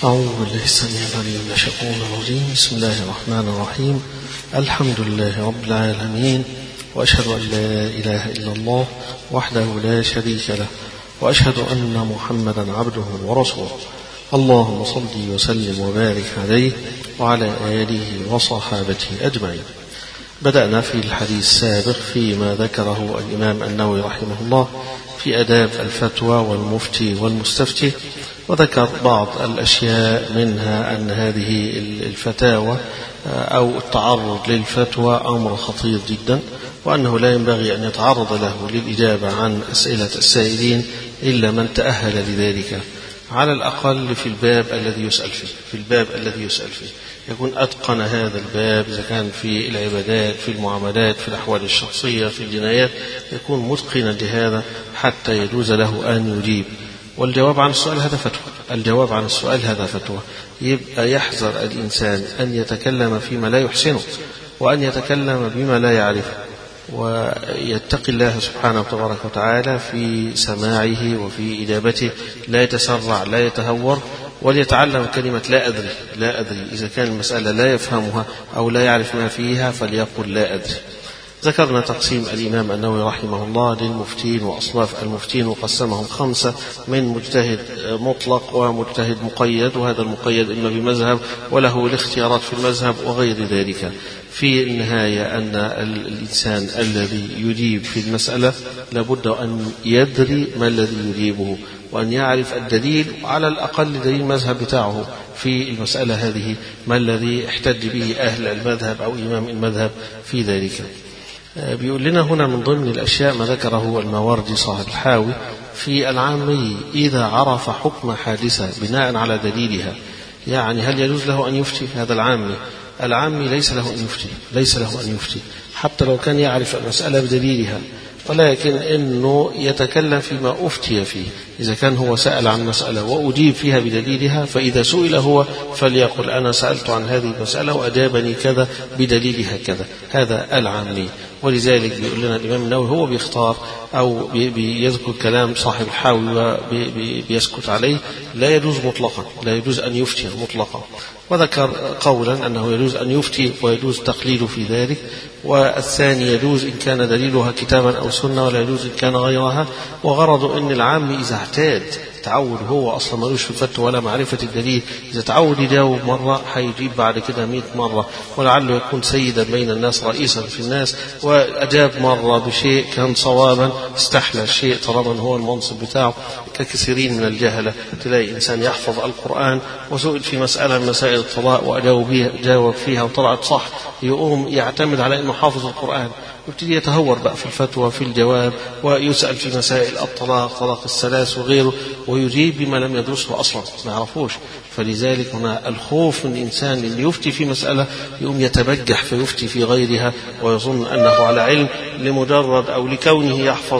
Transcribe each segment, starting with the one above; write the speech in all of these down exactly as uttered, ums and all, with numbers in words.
أعوذ بالله السميع العليم من الشيطان الرجيم. بسم الله الرحمن الرحيم. الحمد لله رب العالمين، وأشهد أن لا إله إلا الله وحده لا شريك له، وأشهد أن محمدا عبده ورسوله. اللهم صل وسلم وبارك عليه وعلى آله وصحابته أجمعين. بدأنا في الحديث السابق فيما ذكره الإمام النووي رحمه الله في آداب الفتوى والمفتي والمستفتي، وذكر بعض الأشياء منها أن هذه الفتاوى أو التعرض للفتوى أمر خطير جدا، وأنه لا ينبغي أن يتعرض له للإجابة عن أسئلة السائلين إلا من تأهل لذلك، على الأقل في الباب الذي يسأل فيه في الباب الذي يسأل فيه يكون أتقن هذا الباب، إذا كان في العبادات، في المعاملات، في الأحوال الشخصية، في الجنايات، يكون متقنا لهذا حتى يجوز له أن يجيب. والجواب عن السؤال هذا فتوى الجواب عن السؤال هذا فتوى يبقى يحذر الإنسان أن يتكلم فيما لا يحسنه، وأن يتكلم بما لا يعرفه، ويتقي الله سبحانه وتبارك وتعالى في سماعه وفي إجابته، لا يتسرع، لا يتهور، وليتعلم كلمة لا أدري لا أدري إذا كان المسألة لا يفهمها أو لا يعرف ما فيها فليقل لا أدري. ذكرنا تقسيم الإمام النووي رحمه الله للمفتين وأصناف المفتين، وقسمهم خمسة: من مجتهد مطلق ومجتهد مقيد، وهذا المقيد إما بمذهب وله الاختيارات في المذهب وغير ذلك. في النهاية أن الإنسان الذي يجيب في المسألة لابد أن يدري ما الذي يجيبه، وأن يعرف الدليل، وعلى الأقل دليل المذهب بتاعه في المسألة هذه، ما الذي احتج به أهل المذهب أو إمام المذهب في ذلك. بيقول لنا هنا من ضمن الأشياء ما ذكره الماوردي صاحب الحاوي في العامي: إذا عرف حكم حادثة بناء على دليلها، يعني هل يجوز له أن يفتي؟ هذا العامي العامي ليس له أن يفتي ليس له أن يفتي حتى لو كان يعرف المسألة بدليلها، ولكن إنه يتكلم فيما أفتي فيه. إذا كان هو سأل عن مسألة وأجيب فيها بدليلها، فإذا سئل هو فليقل أنا سألت عن هذه المسألة وأجابني كذا بدليلها كذا. هذا العامي. ولذلك بيقول لنا الإمام النووي هو بيختار أو بيذكر كلام صاحب الحاوي وبيسكت عليه: لا يجوز مطلقا لا يجوز أن يفتي مطلقا. وذكر قولا أنه يجوز أن يفتي ويجوز تقليد في ذلك، والثاني يجوز إن كان دليلها كتابا أو سنة، ولا يجوز إن كان غيرها. وغرض أن العام إذا اعتاد تعود، هو أصلا ملوش في الفتوى ولا معرفة الدليل، إذا تعود يجاوب مرة هيجيب بعد كده مئة مرة، ولعله يكون سيدا بين الناس، رئيسا في الناس، وأجاب مرة بشيء كان صوابا استحلى الشيء طالما هو المنصب بتاعه. ككثيرين من الجهلة تلاقي إنسان يحفظ القرآن وسئل في مسألة من مسائل الطلاق وأجاوب فيها وطلعت صح، يقوم يعتمد على أنه حافظ القرآن، ويبتدي يتهور بقى في الفتوى في الجواب، ويسأل في مسائل الطلاق، طلاق الثلاث وغيره، ويجيب بما لم يدرسه أصلا ما يعرفوش. فلذلك هنا الخوف من الإنسان اللي يفتي في مسألة يقوم يتبجح فيفتي في غيرها ويظن أنه على علم، لمجرد أو لكونه يحفظ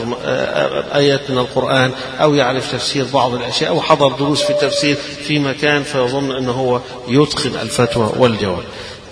آيات من القرآن أو يعرف تفسير بعض الأشياء أو حضر دروس في التفسير في مكان، فيظن أنه هو يتقن الفتوى والجواب.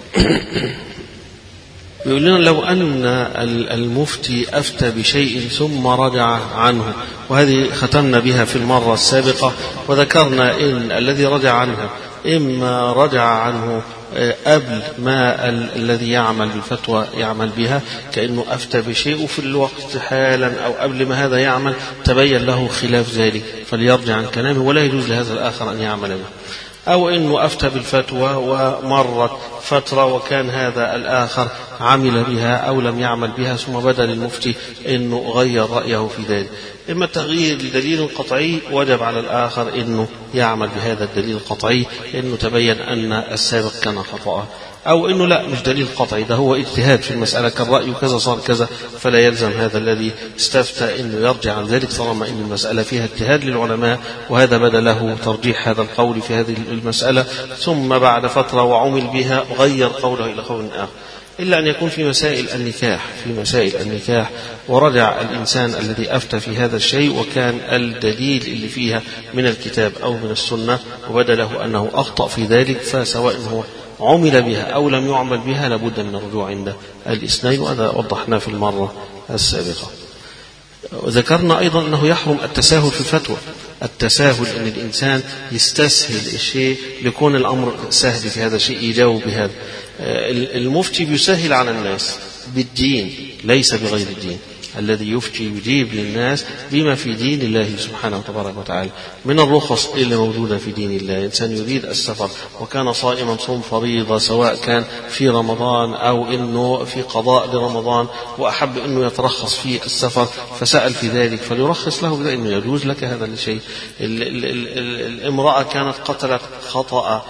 يقول لنا: لو أن المفتي أفتى بشيء ثم رجع عنه، وهذه ختمنا بها في المرة السابقة، وذكرنا إن الذي رجع عنها إما رجع عنه قبل ما الذي يعمل بالفتوى يعمل بها، كأنه أفتى بشيء وفي الوقت حالا أو قبل ما هذا يعمل تبين له خلاف ذلك فليرجع عن كلامه، ولا يجوز لهذا الآخر أن يعمل به. أو إنه أفتى بالفتوى ومرت فترة وكان هذا الآخر عمل بها أو لم يعمل بها، ثم بدل المفتي إنه غير رأيه في ذلك. إما التغيير لدليل قطعي وجب على الآخر إنه يعمل بهذا الدليل القطعي، إنه تبين أن السابق كان خطأ، أو إنه لا مش دليل قطعي، ده هو اجتهاد في المسألة، كان رأيه كذا صار كذا، فلا يلزم هذا الذي استفتى إنه يرجع عن ذلك طالما إن المسألة فيها اجتهاد للعلماء، وهذا بدا له ترجيح هذا القول في هذه المسألة، ثم بعد فترة وعمل بها غير قوله إلى قول آخر. إلا أن يكون في مسائل النكاح في مسائل النكاح ورجع الإنسان الذي أفتى في هذا الشيء وكان الدليل اللي فيها من الكتاب أو من السنة، وبدا له أنه أخطأ في ذلك، فسواء هو عمل بها أو لم يعمل بها لابد من الرجوع عند الاثنين، وهذا وضحناه في المرة السابقة. وذكرنا أيضا أنه يحرم التساهل في الفتوى. التساهل أن الإنسان يستسهل الشيء ليكون الأمر سهل في هذا الشيء يجاوب بهذا. المفتي بيسهل على الناس بالدين ليس بغير الدين. الذي يفتي يجيب للناس بما في دين الله سبحانه وتبارك وتعالى من الرخص اللي موجودة في دين الله. إنسان يريد السفر وكان صائما صوم فريضة سواء كان في رمضان أو إنه في قضاء لرمضان وأحب إنه يترخص في السفر فسأل في ذلك فليرخص له بذلك إنه يجوز لك هذا الشيء. الامرأة كانت قتلت خطأ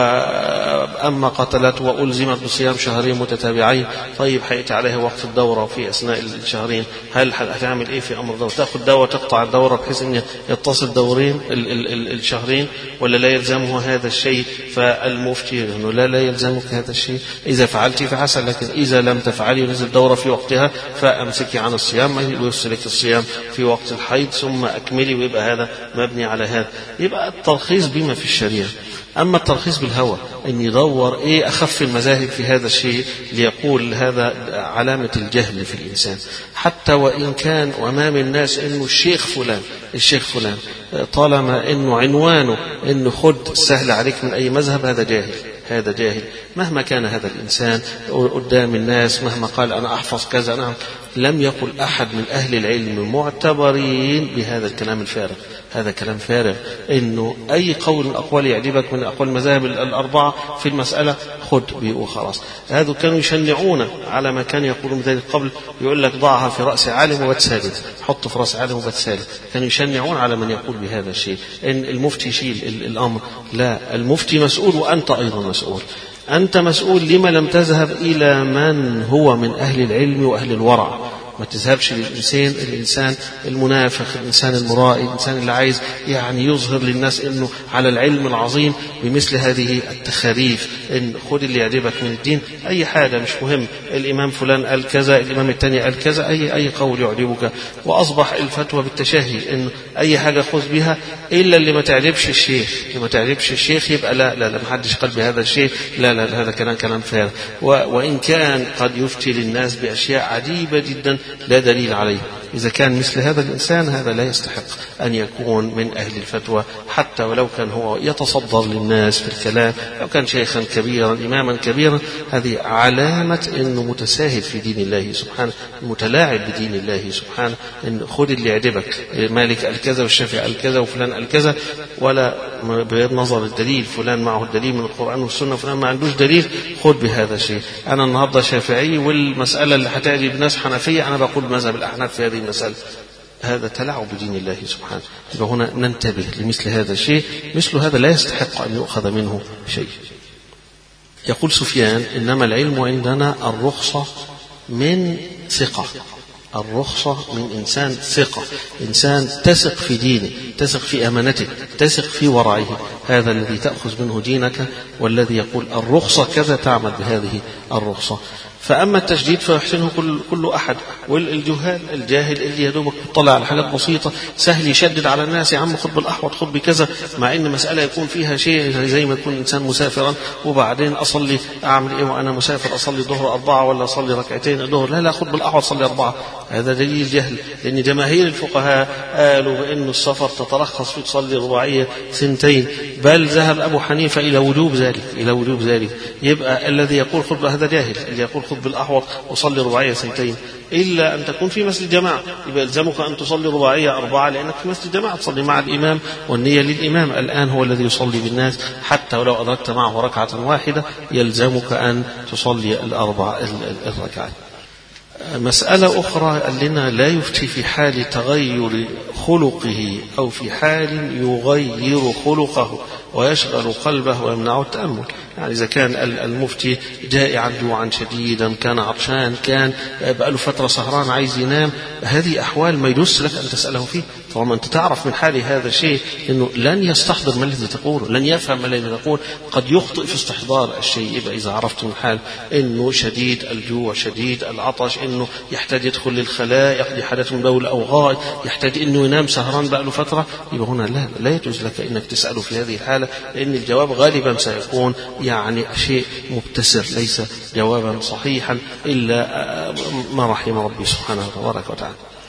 وأما قتلت وألزمت بصيام شهرين متتابعين، طيب حيأتي عليها وقت الدورة في أثناء الشهرين، هل هتعمل إيه في أمر الدورة؟ تأخذ دواء تقطع الدورة بحيث أن يتصل دورين ال ال ال الشهرين ولا لا يلزمه هذا الشيء؟ فالمفتي أنه لا لا يلزمك هذا الشيء، إذا فعلت فحسن، لكن إذا لم تفعلي ونزل دورة في وقتها فأمسكي عن الصيام ويوصلك الصيام في وقت الحيض ثم أكملي، ويبقى هذا مبني على هذا. يبقى الترخيص بما في الشريعة. أما الترخيص بالهوى أن يدور إيه أخف المذاهب في هذا الشيء ليقول هذا علامة الجهل في الإنسان، حتى وإن كان أمام الناس إنه الشيخ فلان الشيخ فلان طالما إنه عنوانه إنه خد سهل عليك من أي مذهب، هذا جاهل هذا جاهل مهما كان هذا الإنسان قدام الناس، مهما قال أنا أحفظ كذا. نعم، لم يقل أحد من أهل العلم معتبرين بهذا الكلام الفارغ. هذا كلام فارغ إنه أي قول من أقوال يعجبك من أقوال المذاهب الأربعة في المسألة خد به وخلاص. هذا كانوا يشنعون على ما كان يقولون ذلك قبل، يقول لك ضعها في رأس عالم وبتسالد، حط في رأس عالم وبتسالد. كانوا يشنعون على من يقول بهذا الشيء إن المفتي يشيل الأمر. لا، المفتي مسؤول وأنت أيضا مسؤول. أنت مسؤول لما لم تذهب إلى من هو من أهل العلم وأهل الورع. ما تذهبش للإنسان الإنسان المنافق، الإنسان المرائي، الإنسان اللي عايز يعني يظهر للناس إنه على العلم العظيم بمثل هذه التخاريف. إن خد اللي يعجبك من الدين، أي حاجة مش مهم، الإمام فلان قال كذا، الإمام الثاني قال كذا، أي أي قول يعجبك. وأصبح الفتوى بالتشهي إن أي حاجة خذ بها إلا اللي ما تعجبش الشيخ. اللي ما تعجبش الشيخ يبقى لا لا لا ما حدش قال بهذا الشيء، لا لا هذا كلام كلام فارغ. وإن كان قد يفتي للناس بأشياء عجيبة جدا لا دليل عليه. إذا كان مثل هذا الإنسان هذا لا يستحق أن يكون من أهل الفتوى، حتى ولو كان هو يتصدر للناس في الكلام، لو كان شيخا كبيرا إماما كبيرا، هذه علامة أنه متساهل في دين الله سبحانه، متلاعب بدين الله سبحانه. إن خذ اللي يعجبك، مالك قال كذا والشافعي قال كذا وفلان قال كذا، ولا بغض نظر الدليل، فلان معه الدليل من القرآن والسنة وفلان ما عندوش دليل، خذ بهذا الشيء. أنا النهاردة شافعي والمسألة اللي هتعجب ناس حنفية أنا بقول مذهب الأحناف في هذه المسألة، هذا تلاعب بدين الله سبحانه. فهنا ننتبه لمثل هذا الشيء، مثل هذا لا يستحق أن يؤخذ منه شيء. يقول سفيان: إنما العلم عندنا الرخصة من ثقة، الرخصة من إنسان ثقة، إنسان تثق في دينه، تثق في أمانته، تثق في ورعه، هذا الذي تأخذ منه دينك، والذي يقول الرخصة كذا تعمل بهذه الرخصة. فأما التشديد فيحسنه كل, كل أحد. والجهال الجاهل اللي يدوبك يطلع على حاجات بسيطة سهل يشدد على الناس، يا عم خد بالأحوط خد بكذا، مع إن مسألة يكون فيها شيء زي ما يكون إنسان مسافرا وبعدين أصلي أعمل إيه وأنا مسافر، أصلي الظهر أربعة ولا أصلي ركعتين الظهر، لا لا خد بالأحوط صلي أربعة. هذا دليل جهل، لأن جماهير الفقهاء قالوا بأن السفر تترخص في تصلي رباعية ثنتين، بل ذهب أبو حنيفة إلى وجوب ذلك إلى وجوب ذلك. يبقى الذي يقول خد هذا جاهل، اللي يقول خذ بالأحوط وصلي رباعية سنتين، إلا أن تكون في مسجد جماعة، يبقى يلزمك أن تصلي رباعية أربعة لأنك في مسجد جماعة تصلي مع الإمام، والنية للإمام الآن هو الذي يصلي بالناس، حتى ولو أدركت معه ركعة واحدة يلزمك أن تصلي الأربع الركعات. مسألة أخرى قال لنا: لا يفتي في حال تغير خلقه أو في حال يغير خلقه ويشغل قلبه ويمنعه التأمل. يعني إذا كان المفتي جائعا جوعا شديدا، كان عطشان، كان بقاله فترة سهران عايز ينام، هذه أحوال ما يجوز لك أن تسأله فيه. طالما أنت تعرف من حال هذا الشيء أنه لن يستحضر ما الذي تقوله، لن يفهم ما الذي تقول، قد يخطئ في استحضار الشيء. يبقى إذا عرفت من حال أنه شديد الجوع شديد العطش، أنه يحتاج يدخل للخلاء يقضي حدث من بول أو غائط، يحتاج أنه ينام سهران بقاله فترة، يبقى هنا لا لا يجوز لك أنك تسأله في هذه الحالة، لأن الجواب غالبا سيكون يعني شيء مبتسر، ليس جوابا صحيحا إلا ما رحم ربي سبحانه وتبارك وتعالى.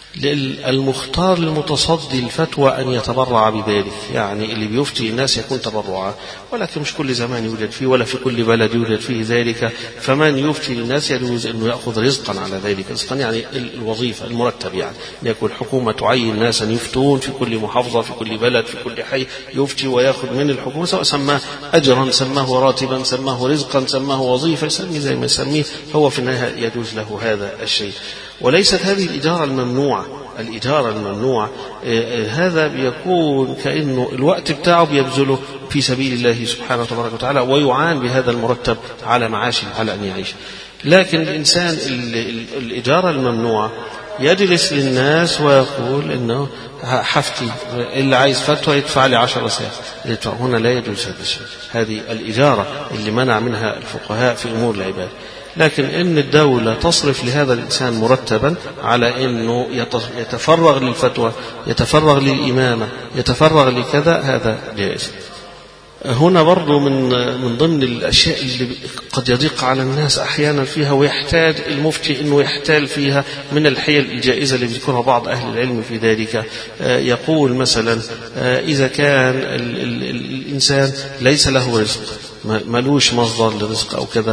المختار للمتصدي الفتوى أن يتبرع بذلك، يعني اللي بيفتي الناس يكون تبرعا، ولكن مش كل زمان يوجد فيه ولا في كل بلد يوجد فيه ذلك. فمن يفتي الناس يجوز أنه يأخذ رزقا على ذلك، رزقا يعني الوظيفة المرتب، يعني أن يكون الحكومة تعين ناسا يفتون في كل محافظة في كل بلد في كل حي، يفتي ويأخذ من الحكومة، سواء سماه أجرا سماه راتبا سماه رزقا سماه وظيفة، يسمي زي ما يسميه، هو في النهاية يجوز له هذا الشيء. وليست هذه الإجارة الممنوعة، الإجارة الممنوعة هذا بيكون كأنه الوقت بتاعه بيبذله في سبيل الله سبحانه وتبارك وتعالى، ويعان بهذا المرتب على معاشه على أن يعيش. لكن الإنسان الإجارة الممنوعة يجلس للناس ويقول إنه حفتي، اللي عايز فتوى يدفع لي عشر ساعات، هنا لا يجوز هذا الشيء. هذه الإجارة اللي منع منها الفقهاء في أمور العباد. لكن إن الدولة تصرف لهذا الإنسان مرتبا على أنه يتفرغ للفتوى، يتفرغ للإمامة، يتفرغ لكذا، هذا جائز. هنا برضو من من ضمن الأشياء اللي قد يضيق على الناس أحيانا فيها ويحتاج المفتي أنه يحتال فيها من الحيل الجائزة اللي بيذكرها بعض أهل العلم في ذلك. يقول مثلا إذا كان الإنسان ليس له رزق، ملوش مصدر لرزق أو كذا،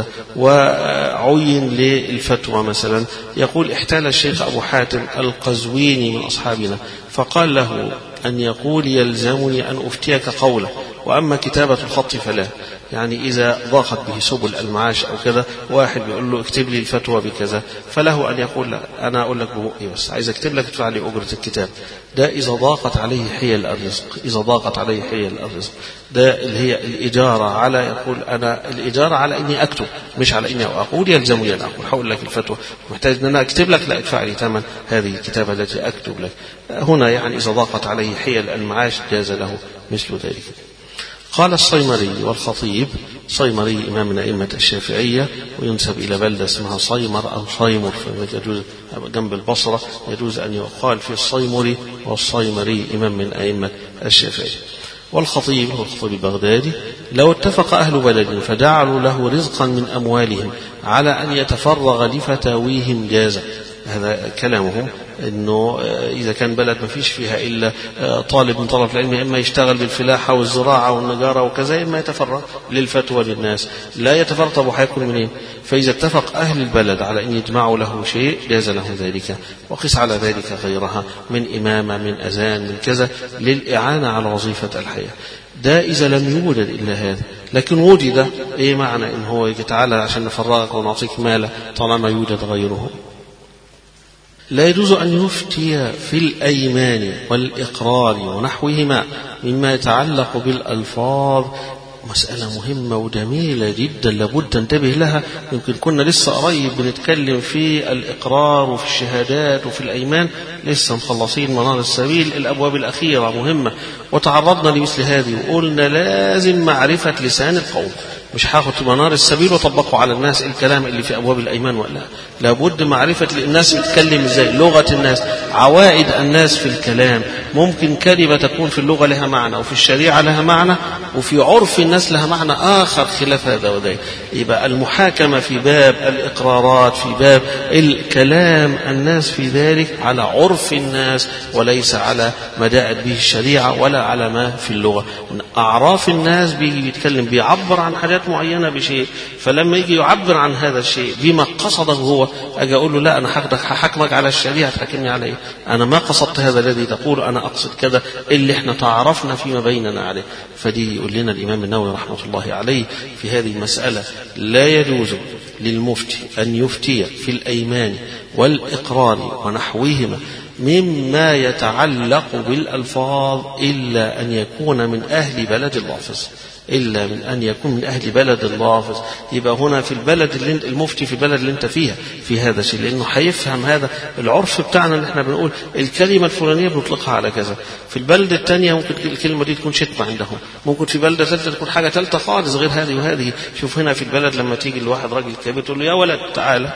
وعين للفتوى مثلا، يقول احتال الشيخ أبو حاتم القزويني من أصحابنا فقال له أن يقول يلزمني أن أفتيك قوله، وأما كتابة الخط فلا. يعني إذا ضاقت به سبل المعاش أو كذا، واحد بيقول له اكتب لي الفتوى بكذا، فله أن يقول لا، أنا أقول لك بمؤي بس، عايز أكتب لك ادفع لي أجرة الكتاب. ده إذا ضاقت عليه حيل الرزق، إذا ضاقت عليه حيل الرزق، ده اللي هي الإجارة على، يقول أنا الإجارة على إني أكتب مش على إني أقول يلزمني أن أقول، هقول لك الفتوى، محتاج أن أنا أكتب لك، لا ادفع لي ثمن هذه الكتابة التي أكتب لك. هنا يعني إذا ضاقت عليه حيل المعاش جاز له مثل ذلك. قال الصيمري والخطيب، صيمري إمام من أئمة الشافعية وينسب إلى بلدة اسمها صيمر أو صيمر، يجوز جنب البصرة، يجوز أن يقال في الصيمري والصيمري إمام من أئمة الشافعية. والخطيب هو الخطيب البغدادي، لو اتفق أهل بلد فجعلوا له رزقا من أموالهم على أن يتفرغ لفتاويهم جاز. هذا كلامهم، إنه إذا كان بلد ما فيش فيها إلا طالب من طلب العلم، إما يشتغل بالفلاحة والزراعة والنجارة وكذا، إما يتفرغ للفتوى للناس، لا يتفرغ. طب وحيكون منين؟ فإذا اتفق أهل البلد على أن يجمعوا له شيء جاز له ذلك. وقس على ذلك غيرها من إمامة، من أذان، من كذا، للإعانة على وظيفة الحياة. ده إذا لم يوجد إلا هذا. لكن وجد، إيه معنى إن هو تعالى عشان نفرغك ونعطيك مالا طالما يوجد غيره؟ لا يجوز أن يفتي في الأيمان والإقرار ونحوهما مما يتعلق بالألفاظ. مسألة مهمة وجميلة جدا لابد تنتبه لها. يمكن كنا لسه قريب بنتكلم في الإقرار وفي الشهادات وفي الأيمان، لسه مخلصين منار السبيل الأبواب الأخيرة مهمة، وتعرضنا لمثل هذه وقلنا لازم معرفة لسان القوم. مش هاخد منار السبيل وطبقه على الناس الكلام اللي في أبواب الأيمان، ولا لابد معرفة الناس بتتكلم ازاي، لغة الناس، عوائد الناس في الكلام. ممكن كلمة تكون في اللغة لها معنى وفي الشريعة لها معنى وفي عرف الناس لها معنى آخر خلاف هذا وذاك. يبقى المحاكمة في باب الإقرارات، في باب الكلام الناس في ذلك على عرف الناس، وليس على ما جاءت به الشريعة ولا على ما في اللغة. أعراف الناس بيجي بيتكلم بيعبر عن حاجات معينة بشيء، فلما يجي يعبر عن هذا الشيء بما قصده هو، أجي أقول له لا، أنا هحكمك على الشريعة تحكمني عليه، أنا ما قصدت هذا الذي تقول، أنا أقصد كذا اللي احنا تعرفنا فيما بيننا عليه. فدي يقول لنا الإمام النووي رحمة الله عليه في هذه المسألة: لا يجوز للمفتي أن يفتي في الأيمان والإقرار ونحوهما مما يتعلق بالألفاظ إلا أن يكون من أهل بلد اللافظ، إلا من أن يكون من أهل بلد اللافظ. يبقى هنا في البلد اللي انت المفتي في البلد اللي انت فيها في هذا الشيء، لأنه هيفهم هذا العرف بتاعنا اللي احنا بنقول الكلمة الفلانية بنطلقها على كذا، في البلدة الثانية ممكن الكلمة دي تكون شتمة عندهم، ممكن في بلدة ثالثة تكون حاجة ثالثة خالص غير هذه وهذه. شوف هنا في البلد لما تيجي الواحد راجل كبير تقول له يا ولد تعالى،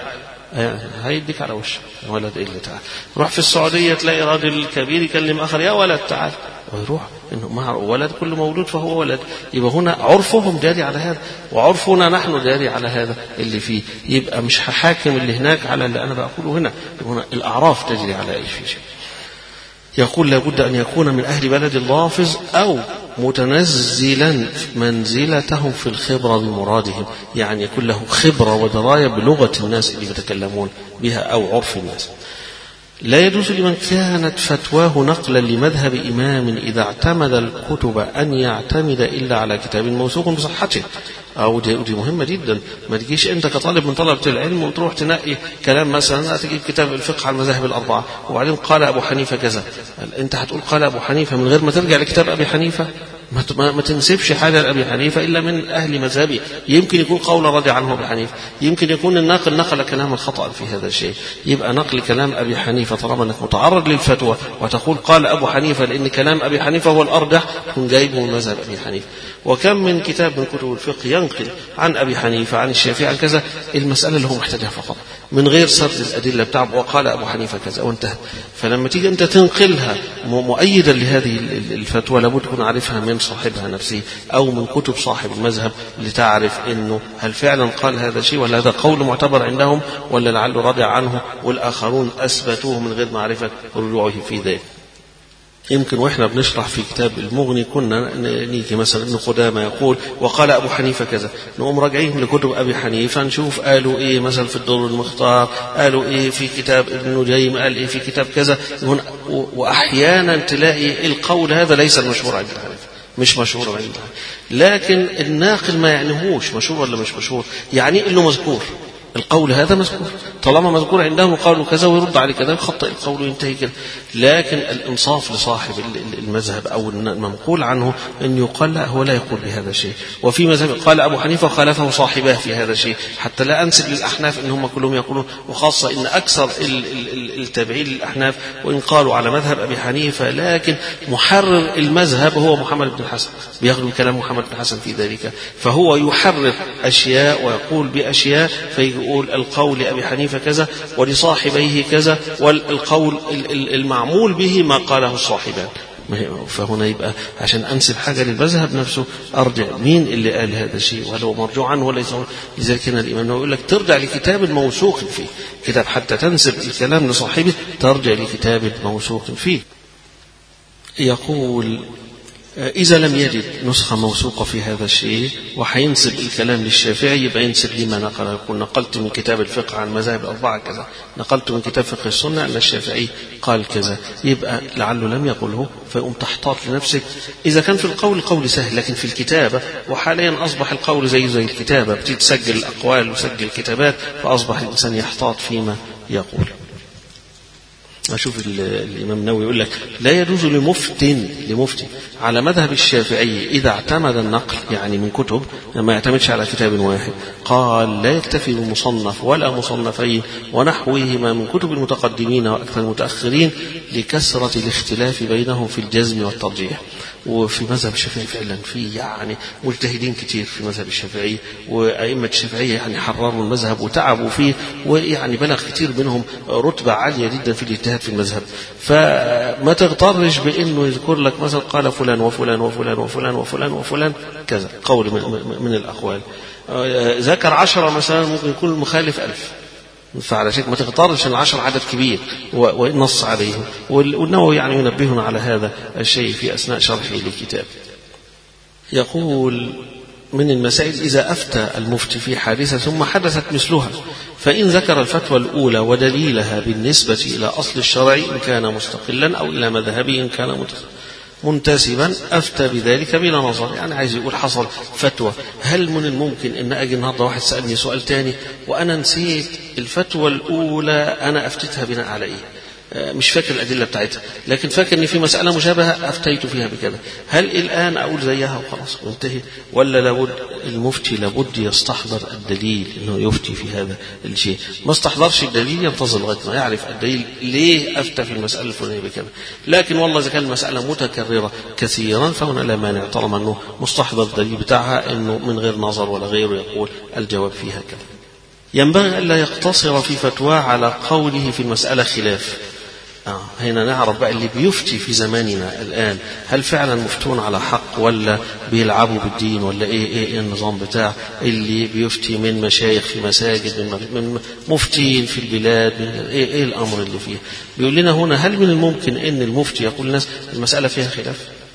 هيديك على وشه ولد إيه اللي تعال. روح في السعودية تلاقي راجل كبير يكلم آخر يا ولد تعال، ويروح إنه مع ولد، كل مولود فهو ولد. يبقى هنا عرفهم جاري على هذا، وعرفنا نحن جاري على هذا اللي فيه. يبقى مش هحاكم اللي هناك على اللي أنا بقوله هنا. هنا الأعراف تجري على أي شيء. يقول لابد أن يكون من أهل بلد اللافظ أو متنزلا منزلتهم في الخبرة بمرادهم، يعني يكون له خبرة ودراية بلغة الناس اللي يتكلمون بها أو عرف الناس. لا يجوز لمن كانت فتواه نقلا لمذهب إمام إذا اعتمد الكتب أن يعتمد إلا على كتاب موثوق بصحته. أو دي, دي مهمة جدا. ما تجيش أنت كطالب من طلبة العلم وتروح تنقي كلام، مثلا تجيب كتاب الفقه على المذاهب الأربعة وبعدين قال أبو حنيفة كذا، أنت هتقول قال أبو حنيفة من غير ما ترجع لكتاب أبي حنيفة؟ ما, ما تنسبش حاجة لأبي حنيفة إلا من أهل مذهبه. يمكن يكون قول رضي عنه أبي حنيفة، يمكن يكون الناقل نقل كلاما خطأ في هذا الشيء. يبقى نقل كلام أبي حنيفة طالما أنك متعرض للفتوى وتقول قال أبو حنيفة لأن كلام أبي حنيفة هو الأرجح، تكون جايبه من مذهب أبي حنيفة. وكم من كتاب من كتب الفقه ينقل عن أبي حنيفة عن الشافعي عن كذا، المسألة اللي هو محتاجها فقط من غير سرد الأدلة بتاعه، وقال أبو حنيفة كذا وانتهى. فلما تيجي أنت تنقلها مؤيدا لهذه الفتوى لابد تكون عارفها من صاحبها نفسه أو من كتب صاحب المذهب لتعرف إنه هل فعلا قال هذا الشيء ولا هذا قول معتبر عندهم ولا لعله رضي عنه والآخرون أثبتوه من غير معرفة رجوعه في ذلك. يمكن وإحنا بنشرح في كتاب المغني كنا نيجي مثلا ابن قدامة يقول وقال أبو حنيفة كذا، نقوم راجعين لكتب أبي حنيفة نشوف قالوا إيه مثلا في الدر المختار، قالوا إيه في كتاب ابن نجيم، قال إيه في كتاب كذا. وأحيانا تلاقي القول هذا ليس المشهور عند الحنيفة، مش مشهور عند الحنيفة، لكن الناقل ما يعنيهوش مشهور ولا مش مشهور، يعني إنه مذكور القول هذا مذكور، طالما مذكور عندهم قالوا كذا ويرد عليه كذا يخطئ القول وينتهي كذا. لكن الإنصاف لصاحب المذهب أو المنقول عنه أن يقال لا هو لا يقول بهذا الشيء. وفي مذهب قال أبو حنيفة وخالفه صاحباه في هذا الشيء، حتى لا أنسب للأحناف إن هم كلهم يقولون، وخاصة إن أكثر التابعين للأحناف وإن قالوا على مذهب أبي حنيفة لكن محرر المذهب هو محمد بن الحسن، بياخذوا كلام محمد بن الحسن في ذلك، فهو يحرر أشياء ويقول بأشياء فيقول القول لأبي حنيفة كذا ولصاحبيه كذا والقول المعمول به ما قاله الصاحبان. فهنا يبقى عشان أنسب حاجة للمذهب نفسه أرجع مين اللي قال هذا الشيء وهل هو مرجوع عنه ولا يسمى. لذلك هنا الإمام يقول لك ترجع لكتاب موثوق فيه، كتاب حتى تنسب الكلام لصاحبه ترجع لكتاب موثوق فيه. يقول إذا لم يجد نسخة موثوقة في هذا الشيء وحينسب الكلام للشافعي يبقى ينسب لما نقل، يقول نقلت من كتاب الفقه عن مذاهب الأربعة كذا، نقلت من كتاب فقه السنة أن الشافعي قال كذا، يبقى لعله لم يقله فيقوم تحتاط لنفسك. إذا كان في القول القول سهل، لكن في الكتابة وحاليا أصبح القول زي زي الكتابة، بتسجل الأقوال وسجل الكتابات، فأصبح الإنسان يحتاط فيما يقول. أشوف الإمام النووي يقول لك لا يجوز لمفتن لمفتي على مذهب الشافعي إذا اعتمد النقل يعني من كتب ما يعتمدش على كتاب واحد، قال لا يكتفي بمصنف ولا مصنفين ونحوهما من كتب المتقدمين وأكثر المتأخرين لكثرة الاختلاف بينهم في الجزم والترجيح. وفي مذهب الشافعي فعلا في يعني مجتهدين كتير في مذهب الشافعي، وأئمة الشافعية يعني حرروا المذهب وتعبوا فيه، ويعني بلغ كتير منهم رتبة عالية جدا في الاجتهاد في المذهب. فما تغترش بأنه يذكر لك مثلا قال فلان وفلان وفلان وفلان وفلان وفلان كذا قول من, من الأقوال، ذكر عشرة مثلا ممكن يكون المخالف ألف، فعلى شيء ما تغترش ان العشر عدد كبير ونص عليهم. والنووي يعني ينبهنا على هذا الشيء في أثناء شرحه للكتاب. يقول من المسائل إذا أفتى المفتي في حادثة ثم حدثت مثلها فإن ذكر الفتوى الأولى ودليلها بالنسبة إلى أصل الشرع إن كان مستقلا أو إلى مذهبه إن كان منتسبا أفتى بذلك بلا نظر. يعني عايز يقول حصل فتوى، هل من الممكن أن أجي النهارده واحد سألني سؤال تاني وأنا نسيت الفتوى الأولى أنا أفتتها بناء على إيه؟ مش فاكر الأدلة بتاعتها، لكن فاكر أن في مسألة مشابهة أفتيت فيها بكذا، هل الآن أقول زيها وخلاص وانتهي، ولا لابد المفتي لابد يستحضر الدليل أنه يفتي في هذا الشيء؟ ما استحضرش الدليل ينتظر لغاية ما يعرف الدليل ليه أفتى في المسألة الفلانية بكذا. لكن والله إذا كان المسألة متكررة كثيرا فهنا لا مانع طالما أنه مستحضر الدليل بتاعها أنه من غير نظر ولا غيره يقول الجواب فيها كذا. ينبغي ألا يقتصر في فتوى على قوله في المسألة خلاف. آه هنا نعرف بقى اللي بيفتي في زماننا الآن هل فعلا مفتون على حق ولا بيلعبوا بالدين ولا إيه, إيه, إيه النظام بتاع اللي بيفتي من مشايخ في مساجد من, من مفتين في البلاد من إيه, إيه الأمر اللي فيه. بيقول لنا هنا هل من الممكن أن المفتي يقول للناس المسألة فيها خلاف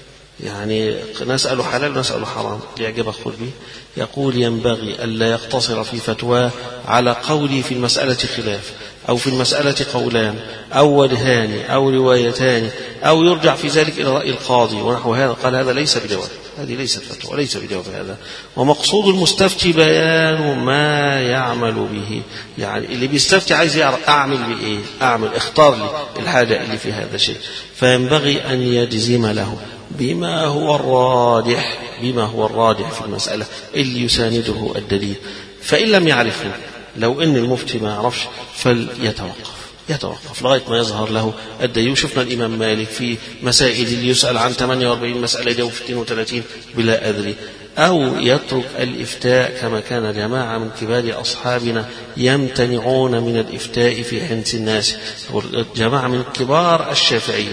يعني نسأله حلال ونسأله حرام ليعجبك خذ به. يقول ينبغي ألا يقتصر في فتوى على قولي في المسألة خلاف أو في المسألة قولان أو وجهان أو روايتان أو يرجع في ذلك إلى رأي القاضي ونحو هذا. قال هذا ليس بجواب، هذه ليست فتوى وليس بجواب هذا. ومقصود المستفتي بيان ما يعمل به، يعني اللي بيستفتي عايز يعرف أعمل بإيه، أعمل اختار لي الحاجة اللي في هذا الشيء. فينبغي أن يجزم له بما هو الراجح بما هو الراجح في المسألة اللي يسانده الدليل. فإن لم يعرفه لو أن المفتي ما يعرفش فليتوقف يتوقف لغاية ما يظهر له الدليل. شفنا الإمام مالك في مسائل اللي يسأل عن ثمانية وأربعين مسألة دي وستين وثلاثين بلا أدري. أو يترك الإفتاء كما كان جماعة من كبار أصحابنا يمتنعون من الإفتاء في حنس الناس. جماعة من كبار الشافعية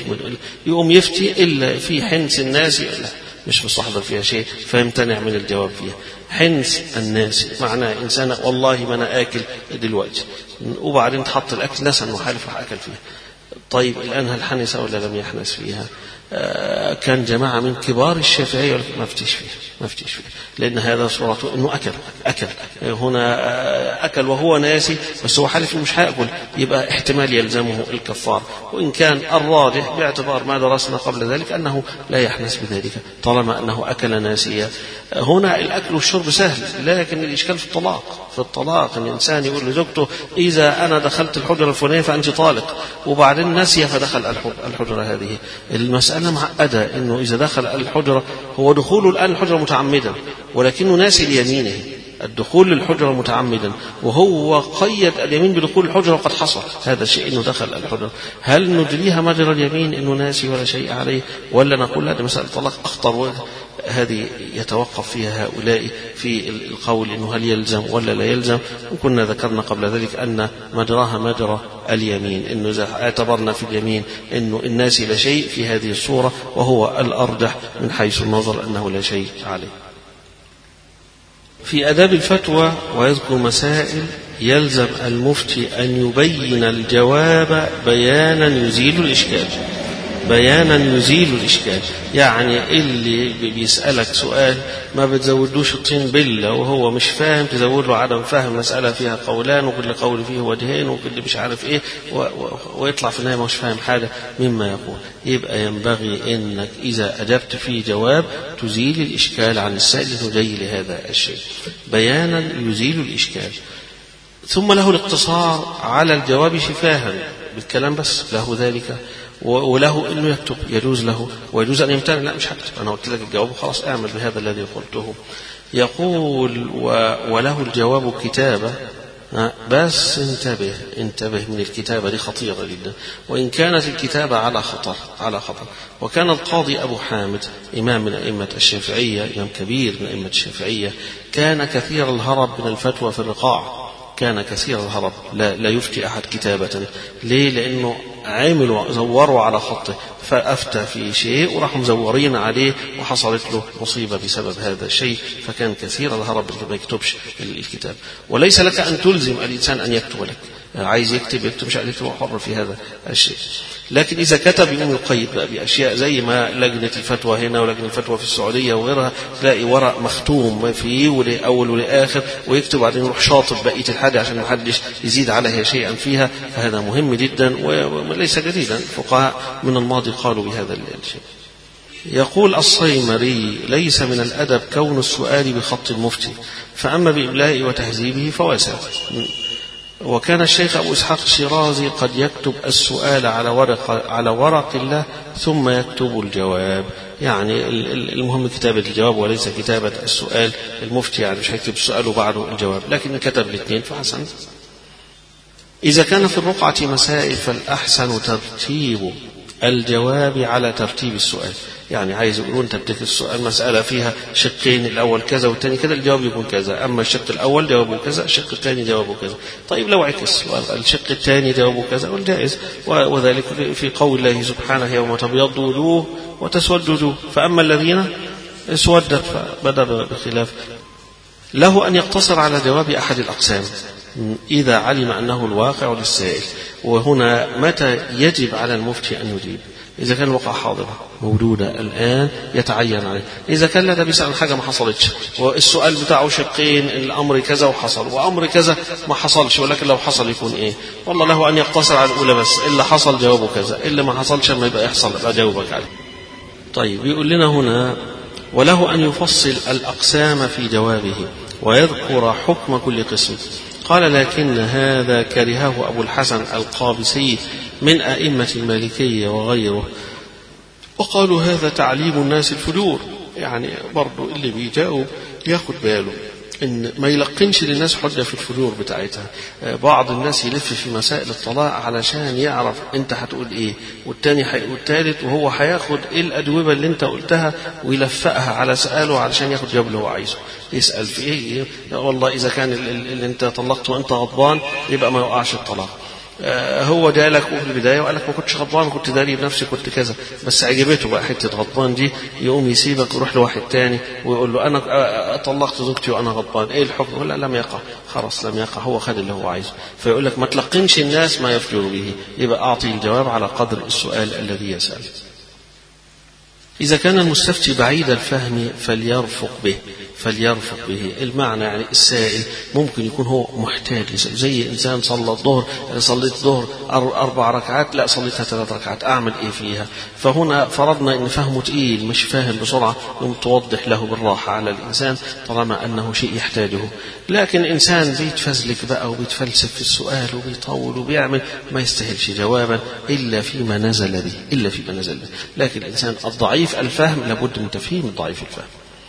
يقوم يفتي إلا في حنس الناس لا مش مستحضر فيها شيء فيمتنع من الجواب فيها. حنس الناس معناه إنسان والله ما أنا آكل دلوقتي وبعدين تحط الأكل نسى أنه حالف راح أكل فيها. طيب الآن هل حنس ولا لم يحنس فيها؟ آه كان جماعة من كبار الشافعية ما فتيش فيها ما فتيش فيها لأن هذا صورته أنه أكل أكل هنا آه أكل وهو ناسي بس هو حالف مش هيأكل يبقى احتمال يلزمه الكفار. وإن كان الراجح باعتبار ما درسنا قبل ذلك أنه لا يحنس بذلك طالما أنه أكل ناسيا. آه هنا الأكل والشرب سهل لكن الإشكال في الطلاق. في الطلاق أن الإنسان يقول لزوجته إذا أنا دخلت الحجرة الفلانية فأنت طالق وبعدين نسي فدخل الحجرة هذه. المسألة معقدة إنه إذا دخل الحجرة هو دخوله الآن الحجرة متعمدا ولكنه ناسي ليمينه الدخول للحجرة متعمدا وهو قيد اليمين بدخول الحجرة وقد حصل هذا الشيء إنه دخل الحجرة. هل ندريها مجرى اليمين إنه ناسي ولا شيء عليه ولا نقول هذه مسألة طلاق أخطر؟ هذه يتوقف فيها هؤلاء في القول إنه هل يلزم ولا لا يلزم. وكنا ذكرنا قبل ذلك أن مجراها مجرى اليمين إنه إذا اعتبرنا في اليمين إنه الناس لا شيء في هذه الصورة وهو الأرجح من حيث النظر أنه لا شيء عليه. في آداب الفتوى ويذكر مسائل يلزم المفتي أن يبين الجواب بيانا يزيل الإشكال بيانا يزيل الإشكال. يعني اللي بيسألك سؤال ما بتزودوش الطين بلة وهو مش فاهم تزود له عدم فهم مسألة فيها قولان وكل قول فيه وجهين وكل مش عارف ايه و... و... ويطلع في النهاية مش فاهم حاجة مما يقول. يبقى ينبغي انك اذا اجبت فيه جواب تزيل الإشكال عن السائل انه جاي لهذا الشيء بيانا يزيل الإشكال. ثم له الاقتصار على الجواب شفاها بالكلام بس له ذلك وله انه يكتب يجوز له ويجوز ان يمتنع لا مش هكتب انا قلت لك الجواب خلاص اعمل بهذا الذي قلته. يقول وله الجواب كتابة بس انتبه انتبه من الكتابة دي خطيرة جدا وإن كانت الكتابة على خطر على خطر. وكان القاضي أبو حامد إمام من أئمة الشافعية إمام كبير من أئمة الشافعية كان كثير الهرب من الفتوى في الرقاع كان كثير الهرب لا, لا يفتي أحد كتابة. ليه؟ لأنه عملوا زوروا على خطه فأفتى في شيء وراحوا مزورين عليه وحصلت له مصيبة بسبب هذا الشيء. فكان كثير الهرب ما يكتبش الكتاب. وليس لك أن تلزم الإنسان أن يكتب لك عايز يكتب يكتب مش عايز يكتب حر في هذا الشيء. لكن إذا كتب يقوم القيد بقى بأشياء زي ما لجنة الفتوى هنا ولجنة الفتوى في السعودية وغيرها تلاقي ورق مختوم فيه ولأول ولآخر ويكتب بعدين يروح شاطب بقية الحاجة عشان محدش يزيد عليها شيئا فيها. فهذا مهم جدا وليس جديدا الفقهاء من الماضي قالوا بهذا الشيء. يقول الصيمري ليس من الأدب كون السؤال بخط المفتي فأما بإملائه وتهذيبه فواسع. وكان الشيخ أبو إسحاق الشيرازي قد يكتب السؤال على ورق على ورق الله ثم يكتب الجواب. يعني المهم كتابة الجواب وليس كتابة السؤال. المفتي يعني مش هيكتب السؤال وبعده الجواب لكن كتب الاثنين فحسن. إذا كان في الرقعة مسائل فالأحسن ترتيب الجواب على ترتيب السؤال. يعني عايز يقولوا أنت بتكتب السؤال مسألة فيها شقين، الأول كذا والثاني كذا، الجواب يكون كذا، أما الشق الأول جوابه كذا، الشق الثاني جوابه كذا. طيب لو عكس الشق الثاني جوابه كذا والجائز، وذلك في قول الله سبحانه يوم تبيض وجوه وتسود وجوه، فأما الذين اسودت فبدأ بخلاف. له أن يقتصر على جواب أحد الأقسام إذا علم أنه الواقع للسائل. وهنا متى يجب على المفتي أن يجيب؟ إذا كان الواقع حاضرة موجودة الآن يتعين عليه. إذا كان لا ده بيسأل حاجة ما حصلتش والسؤال بتاعه شقين، الأمر كذا وحصل وأمر كذا ما حصلش، ولكن لو حصل يكون إيه؟ والله له أن يقتصر على الأولى بس، إلا حصل جوابه كذا، إلا ما حصلش ما يبقى يحصل يبقى جاوبك عليه. طيب يقول لنا هنا وله أن يفصل الأقسام في جوابه ويذكر حكم كل قسم. قال لكن هذا كرهه أبو الحسن القابسي من أئمة المالكية وغيره، وقالوا هذا تعليم الناس الفجور. يعني برضو اللي بيجاوب ياخد باله إن ما يلقنش للناس حجة في الفجور بتاعتها. بعض الناس يلف في مسائل الطلاق علشان يعرف انت هتقول ايه، والتاني هيقول تالت، وهو هياخد ايه الأجوبة اللي انت قلتها ويلفقها على سؤاله علشان ياخد جواب اللي هو عايزه. يسأل في ايه؟ والله إذا كان اللي انت طلقته وانت غضبان يبقى ما يوقعش الطلاق. هو جالك في البداية وقال لك ما كنتش غضبان، كنت داري بنفسي، كنت كذا، بس عجبته بقى حتة غضبان دي، يقوم يسيبك ويروح لواحد تاني ويقول له أنا طلقت زوجتي وأنا غضبان، إيه الحكم؟ لا لم يقع، خلاص لم يقع، هو خد اللي هو عايزه. فيقول لك ما تلقنش الناس ما يفجر به، يبقى أعطي الجواب على قدر السؤال الذي يسأل. إذا كان المستفتي بعيد الفهم فليرفق به فليرفق به المعنى يعني السائل ممكن يكون هو محتاج، زي إنسان صلى الظهر، صليت الظهر أربع ركعات، لا صليتها ثلاث ركعات، أعمل إيه فيها؟ فهنا فرضنا إن فهمه تقيل مش فاهم بسرعة، يوم توضح له بالراحة على الإنسان طالما أنه شيء يحتاجه. لكن إنسان بيتفزلك بقى وبيتفلسف في السؤال وبيطول وبيعمل ما يستاهلش جوابا إلا فيما نزل به إلا فيما نزل به. لكن الإنسان الضعيف الفهم لابد من تفهيم الضعيف الفهم.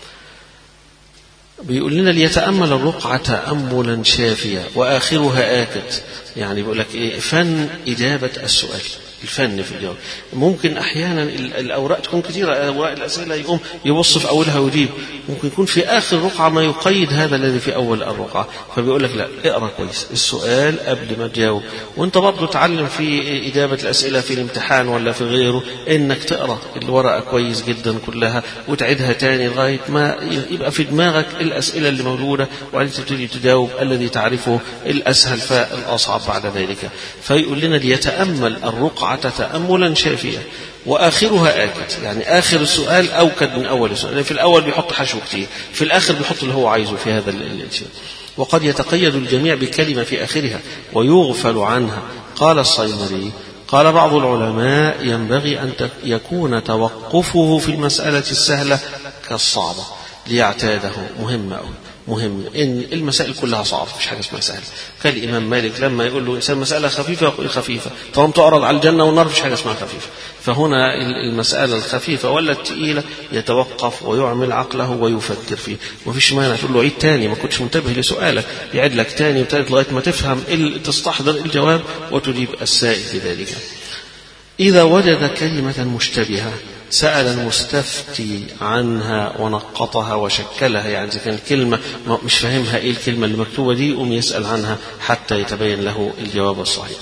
بيقول لنا ليتأمل الرقعة تأملا شافيا وآخرها آكت. يعني بيقول لك إيه؟ فن إجابة السؤال، الفن في الجواب. ممكن أحيانا الأوراق تكون كثيرة، أوراق الأسئلة يقوم يبص في أولها ويجيب، ممكن يكون في آخر رقعة ما يقيد هذا الذي في أول الرقعة. فبيقول لك لا، اقرأ كويس السؤال قبل ما تجاوب. وانت برضو تعلم في إجابة الأسئلة في الامتحان ولا في غيره إنك تقرأ الورقة كويس جدا كلها وتعيدها تاني لغاية ما يبقى في دماغك الأسئلة اللي موجودة، وبعدين تبتدي تجاوب الذي تعرفه الأسهل فالأصعب بعد ذلك. فيقول لنا ليتأمل الرقعة تأملا شافيا وآخرها آكد. يعني آخر السؤال أوكد من أول السؤال، يعني في الأول بيحط حشو كتير، في الآخر بيحط اللي هو عايزه في هذا الشيء. وقد يتقيد الجميع بكلمة في آخرها ويغفل عنها. قال الصيمري قال بعض العلماء ينبغي أن يكون توقفه في المسألة السهلة كالصعبة ليعتاده. مهم أوي، مهم إن المسائل كلها صعبة، مش حاجة اسمها سهلة. كان الإمام مالك لما يقول له إنسان مسألة خفيفة يقول خفيفة، طالما تعرض على الجنة والنار مش حاجة اسمها خفيفة. فهنا المسألة الخفيفة ولا الثقيلة يتوقف ويعمل عقله ويفكر فيه. وفيش مانع تقول له عيد تاني ما كنتش منتبه لسؤالك، يعيد لك تاني وتالت لغاية ما تفهم تستحضر الجواب وتجيب السائل بذلك. إذا وجد كلمة مشتبهة سأل المستفتي عنها ونقطها وشكلها. يعني إذا كان الكلمة مش فاهمها إيه الكلمة اللي مكتوبة دي يقوم يسأل عنها حتى يتبين له الجواب الصحيح.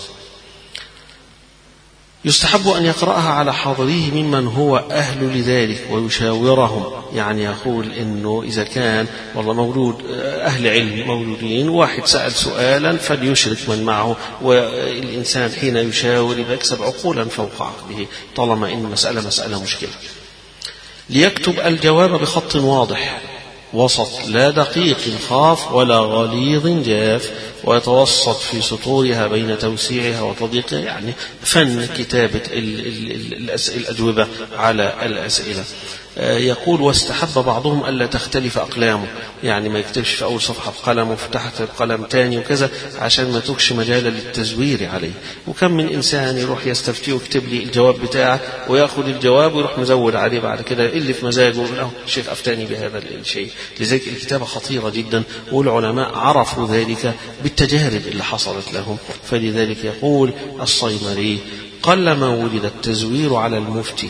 يستحب أن يقرأها على حاضريه ممن هو أهل لذلك ويشاورهم. يعني يقول إنه إذا كان والله موجود أهل علم موجودين واحد سأل سؤالا فليشرك من معه، والإنسان حين يشاور يكسب عقولا فوق عقله طالما إن مسألة مسألة مشكلة. ليكتب الجواب بخط واضح وسط لا دقيق خاف ولا غليظ جاف، ويتوسط في سطورها بين توسيعها وتضييقها. يعني فن كتابة الأجوبة على الأسئلة. يقول واستحب بعضهم ألا تختلف أقلامه، يعني ما يكتبش في أول صفحة بقلم وفي تحت بقلم تاني وكذا عشان ما تكش مجالا للتزوير عليه. وكم من إنسان يروح يستفتي ويكتب لي الجواب بتاعه ويأخذ الجواب ويروح مزود عليه بعد كده اللي في مزاجه له الشيخ أفتاني بهذا الشيء. لذلك الكتابة خطيرة جدا، والعلماء عرفوا ذلك بالتجارب اللي حصلت لهم. فلذلك يقول الصيمري قلما وجد التزوير على المفتي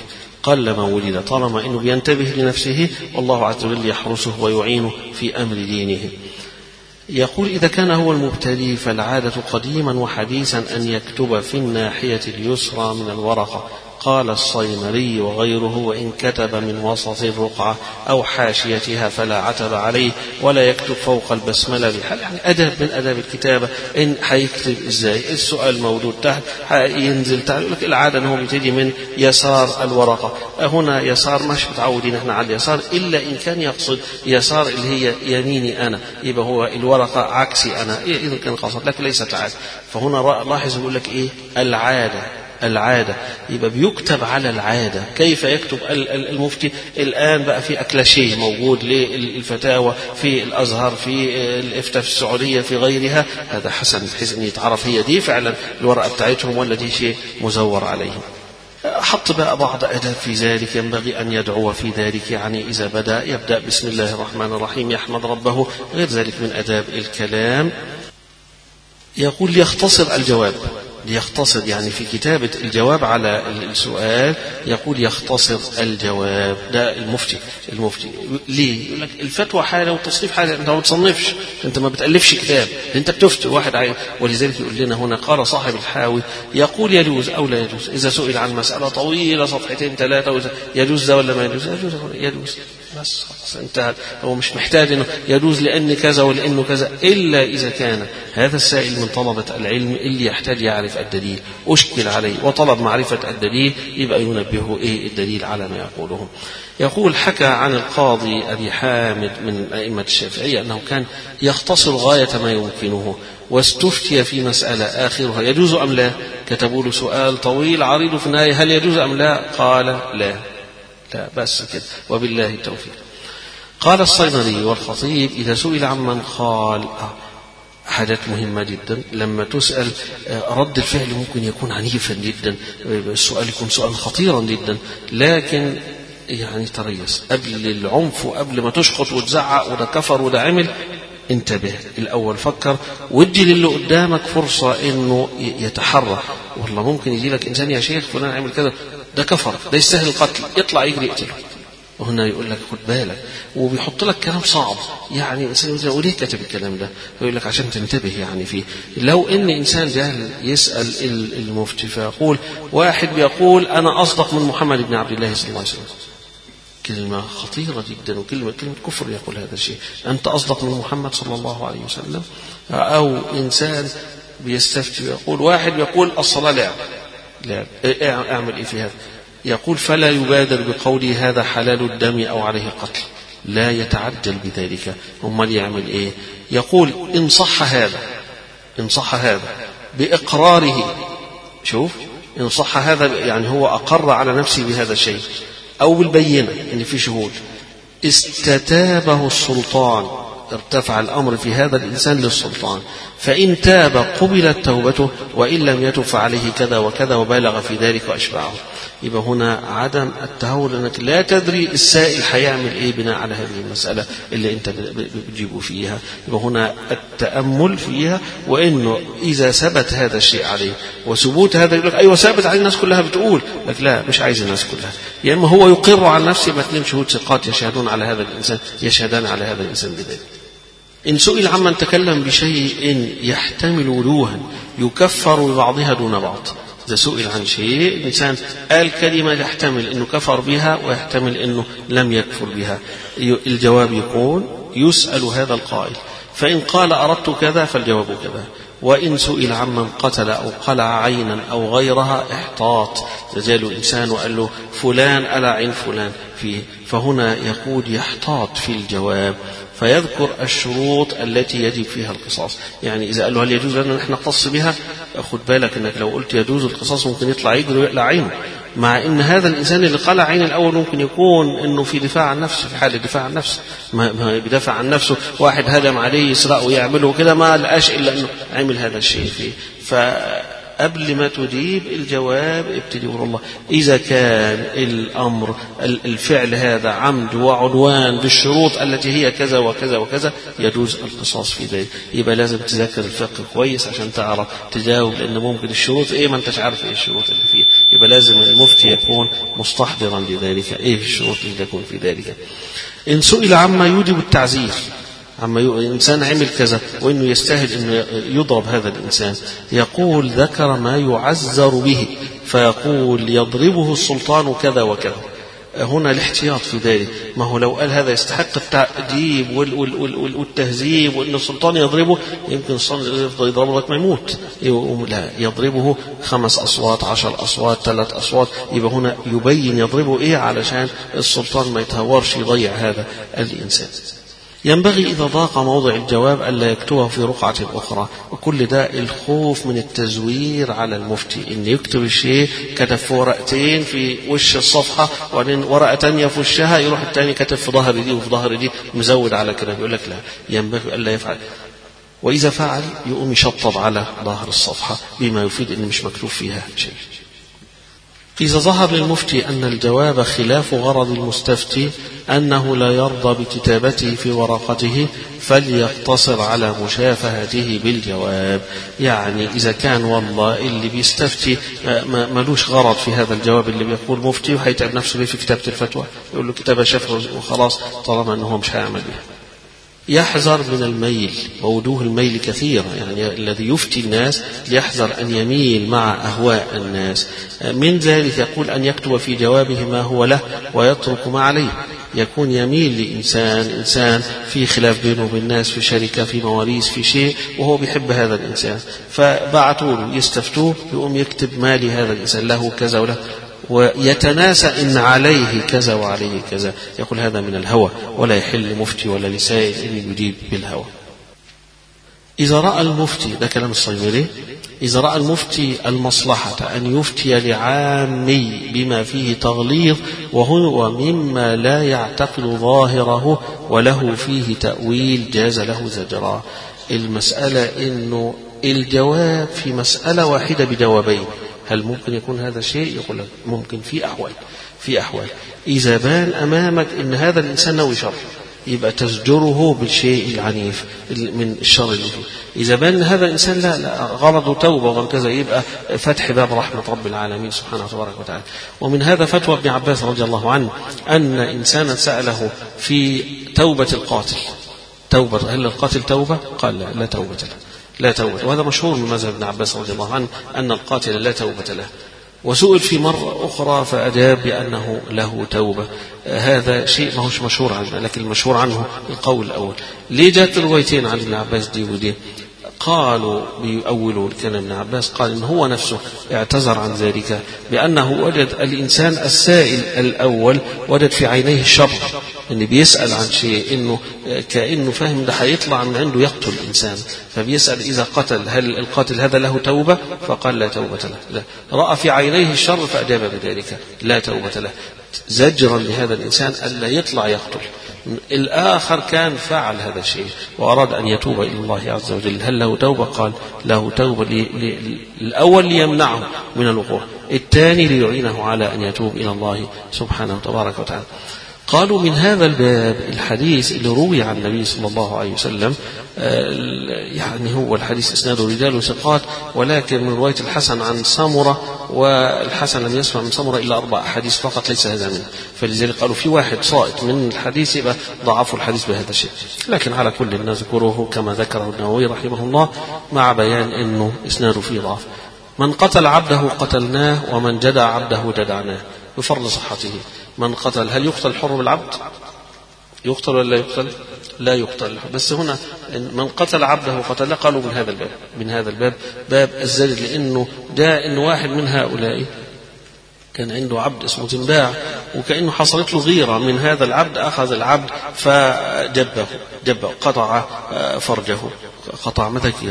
قلما ولد، طالما أنه بينتبه لنفسه والله عز وجل يحرسه ويعينه في أمر دينه. يقول إذا كان هو المبتلي فالعادة قديما وحديثا أن يكتب في الناحية اليسرى من الورقة. قال الصيمري وغيره وإن كتب من وسط الرقعة أو حاشيتها فلا عتب عليه ولا يكتب فوق البسملة بحال. يعني أدب من أداب الكتابة. إن حيكتب إزاي؟ السؤال موجود تحت، ينزل تحت يقول لك العادة أنه بتجي من يسار الورقة. هنا يسار مش متعودين احنا على اليسار، إلا إن كان يقصد يسار اللي هي يميني أنا، يبقى هو الورقة عكسي أنا إذا كان قصد، لكن ليست عادة. فهنا لاحظ يقول لك إيه العادة العادة، يبقى بيكتب على العادة. كيف يكتب المفتي الآن؟ بقى في أكلاشيه موجود للفتاوى في الأزهر، في الإفتاء في السعودية، في غيرها. هذا حسن بحيث أن يتعرف هي دي فعلا الورقة بتاعتهم ولا دي شيء مزور عليهم. حط بقى بعض أداب في ذلك، ينبغي أن يدعو في ذلك. يعني إذا بدأ يبدأ بسم الله الرحمن الرحيم يحمد ربه، غير ذلك من أداب الكلام. يقول يختصر الجواب، يختصر يعني في كتابة الجواب على السؤال يقول يختصر الجواب. ده المفتي المفتي ليه؟ يقول لك الفتوى حالة والتصنيف حالة. أنت ما بتصنفش، أنت ما بتألفش كتاب، أنت بتفتي واحد عين. ولذلك يقول لنا هنا قال صاحب الحاوي يقول يجوز أو لا يجوز إذا سئل عن مسألة طويلة صفحتين ثلاثة يجوز ده ولا ما يجوز؟ يجوز يجوز بس خلاص انتهى. هو مش محتاج انه يجوز لان كذا ولانه كذا، الا اذا كان هذا السائل من طلبة العلم اللي يحتاج يعرف الدليل، اشكل عليه وطلب معرفة الدليل، يبقى ينبهه ايه الدليل على ما يقوله. يقول حكى عن القاضي ابي حامد من ائمة الشافعية انه كان يختصر غاية ما يمكنه، واستفتي في مسألة آخرها يجوز أم لا؟ كتبوا له سؤال طويل عريض في النهاية هل يجوز أم لا؟ قال لا لا بس كده وبالله التوفيق. قال الصيدلي والخطيب إذا سئل عمن قال آه حاجات مهمة جدا لما تسأل رد الفعل ممكن يكون عنيفا جدا، السؤال يكون سؤال خطيرا جدا، لكن يعني تريث قبل العنف وقبل ما تشخط وتزعق وده كفر وده عمل، انتبه الأول، فكر وادي للي قدامك فرصة إنه يتحرى. والله ممكن يجي لك إنسان يا شيخ فلان عمل كذا ده كفر ده يستاهل القتل، يطلع يجري يقتله. وهنا يقول لك خد بالك، وبيحط لك كلام صعب. يعني إنسان وليه كتب الكلام ده؟ يقول لك عشان تنتبه يعني فيه. لو إن إنسان جاهل يسأل المفتي فيقول واحد بيقول أنا أصدق من محمد بن عبد الله صلى الله عليه وسلم، كلمة خطيرة جدا وكلمة كلمة كفر يقول هذا الشيء، أنت أصدق من محمد صلى الله عليه وسلم. أو إنسان بيستفتي ويقول واحد يقول الصلاة لا لا أعمل إيه في هذا؟ يقول فلا يبادر بقوله هذا حلال الدم أو عليه القتل، لا يتعجل بذلك. أمال يعمل إيه؟ يقول إن صح هذا إن صح هذا بإقراره، شوف إن صح هذا يعني هو أقر على نفسه بهذا الشيء أو بالبينة إن في شهود، استتابه السلطان، ارتفع الأمر في هذا الإنسان للسلطان، فإن تاب قبلت توبته وإن لم يتب فعليه كذا وكذا وبالغ في ذلك وأشبعه. يبقى هنا عدم التهور، أنك لا تدري السائل هيعمل إيه بناء على هذه المسألة اللي أنت بتجيبه فيها. يبقى هنا التأمل فيها، وإنه إذا ثبت هذا الشيء عليه وثبوت هذا يقول لك أيوة ثابت عليه الناس كلها بتقول لك لا مش عايز الناس كلها، يا إما هو يقر على نفسه باثنين شهود ثقات يشهدون على هذا الإنسان يشهدان على هذا الإنسان بذلك. إن سئل عمن تكلم بشيء يحتمل وجوها يكفر ببعضها دون بعض، إذا سئل عن شيء الإنسان قال كلمة يحتمل أنه كفر بها ويحتمل أنه لم يكفر بها، الجواب يكون يسأل هذا القائل، فإن قال أردت كذا فالجواب كذا. وإن سئل عمن قتل أو قلع عينا أو غيرها احتاط، جاء الإنسان وقال له فلان ألا عين فلان فيه، فهنا يقول يحتاط في الجواب فيذكر الشروط التي يجب فيها القصاص. يعني إذا قال له هل يجوز أن نحن نقتص بها، خد بالك أنك لو قلت يجوز القصاص ممكن يطلع يجري ويقلع عينه، مع أن هذا الإنسان اللي قلع عين الأول ممكن يكون أنه في دفاع عن نفسه، في حال الدفاع عن نفسه، ما بيدافع عن نفسه، واحد هجم عليه يسرقه ويعمله كده ما لقاش إلا أنه عمل هذا الشيء فيه. ف قبل ما تجيب الجواب ابتدي قول الله. إذا كان الأمر الفعل هذا عمد وعدوان بالشروط التي هي كذا وكذا وكذا يجوز القصاص في ذلك. يبقى لازم تذاكر الفقه كويس عشان تعرف تجاوب، لأن ممكن الشروط إيه ما أنتش عارف إيه الشروط اللي فيه. يبقى لازم المفتي يكون مستحضرا لذلك إيه الشروط اللي تكون في ذلك. إن سئل عما يوجب التعزير، عما إنسان عمل كذا وإنه يستاهل إنه يضرب هذا الإنسان، يقول ذكر ما يعزر به فيقول يضربه السلطان كذا وكذا. هنا الاحتياط في ذلك. ما هو لو قال هذا يستحق التأديب والتهذيب وإن السلطان يضربه، يمكن السلطان يفضل يضربه لك ما يموت. لا، يضربه خمس أصوات عشر أصوات ثلاث أصوات. يبقى هنا يبين يضربه إيه علشان السلطان ما يتهورش يضيع هذا الإنسان. ينبغي إذا ضاق موضع الجواب ألا يكتبه في رقعة أخرى. وكل ده الخوف من التزوير على المفتي، إن يكتب الشيء كتب في ورقتين في وش الصفحة وبعدين ورقة تانية في وشها، يروح التاني كتب في ظهر دي وفي ظهر دي مزود على كده. يقول لك لا، ينبغي ألا يفعل. وإذا فعل يقوم يشطب على ظهر الصفحة بما يفيد إن مش مكتوب فيها شيء. إذا ظهر للمفتي أن الجواب خلاف غرض المستفتي، أنه لا يرضى بكتابته في ورقته، فليقتصر على مشافهته بالجواب. يعني إذا كان والله اللي بيستفتي ملوش غرض في هذا الجواب اللي بيقول مفتي، وهيتعب نفسه ليه في كتابة الفتوى، يقول له كتابة شفه وخلاص طالما أنه مش هيعمل بها. يحذر من الميل، ووجوه الميل كثيرة. يعني الذي يفتي الناس يحذر أن يميل مع أهواء الناس. من ذلك يقول أن يكتب في جوابه ما هو له ويترك ما عليه. يكون يميل لإنسان إنسان في خلاف بينه وبين الناس، في شركة، في مواريث، في شيء، وهو بيحب هذا الإنسان، فبعثوا له يستفتوه، يقوم يكتب ما لهذا الإنسان له كذا وله، ويتناسى إن عليه كذا وعليه كذا. يقول هذا من الهوى، ولا يحل مفتي ولا لسائل إن يجيب بالهوى. إذا رأى المفتي، ده كلام الصيمري، إذا رأى المفتي المصلحة أن يفتي لعامي بما فيه تغليظ وهو مما لا يعتقد ظاهره وله فيه تأويل، جاز له زجرا. المسألة إنه الجواب في مسألة واحدة بجوابين، هل ممكن يكون هذا شيء؟ يقول لك ممكن في أحوال في أحوال إذا بان أمامك إن هذا الإنسان نوي شر، يبقى تزجره بالشيء العنيف من الشر اللي فيه. إذا بان هذا الإنسان لا, لا غرضه توبة وكذا، يبقى فتح باب رحمة رب العالمين سبحانه وتبارك وتعالى. ومن هذا فتوى ابن عباس رضي الله عنه أن إنسانا سأله في توبة القاتل، توبة هل القاتل توبة؟ قال لا, لا توبة له، لا توبة. وهذا مشهور من مذهب ابن عباس رضي الله عنه أن القاتل لا توبة له. وسئل في مرة أخرى فأجاب بأنه له توبة. هذا شيء ما هوش مشهور عنه، لكن المشهور عنه القول الأول. ليه جاءت روايتين عن ابن عباس دي ودي؟ قالوا بيؤولوا كان ابن عباس قال إن هو نفسه اعتذر عن ذلك بأنه وجد الإنسان السائل الأول وجد في عينيه الشر، إن بيسأل عن شيء إنه كأنه فاهم ده هيطلع من عنده يقتل الإنسان، فبيسأل إذا قتل هل القاتل هذا له توبة؟ فقال لا توبة له. لا. رأى في عينيه الشر فأجاب بذلك لا توبة له، زجرا لهذا الإنسان ألا يطلع يقتل. الآخر كان فعل هذا الشيء وأراد أن يتوب إلى الله عز وجل، هل له توبة؟ قال له توبة. الأول ليمنعه من الوقوع، الثاني ليعينه على أن يتوب إلى الله سبحانه وتبارك وتعالى. قالوا من هذا الباب الحديث اللي روي عن النبي صلى الله عليه وسلم، يعني هو الحديث إسناده رجال ثقات، ولكن من رواية الحسن عن سمرة، والحسن لم يسمع من سمرة إلا أربع حديث فقط ليس هذا منه، فلذلك قالوا في واحد صائت من الحديث يبقى ضعفوا الحديث بهذا الشيء. لكن على كل نذكره كما ذكره النووي رحمه الله مع بيان أنه إسناده فيه ضعف. من قتل عبده قتلناه ومن جدع عبده جدعناه، بفرض صحته. من قتل، هل يقتل الحر بالعبد؟ يقتل ولا لا يقتل؟ لا يقتل. بس هنا من قتل عبده قتل، قالوا من هذا الباب من هذا الباب باب الزجر، لأنه جاء إن واحد من هؤلاء كان عنده عبد اسمه تنباع، وكأنه حصلت له غيرة من هذا العبد، أخذ العبد فجبه جبه قطع فرجه، قطع مذكيره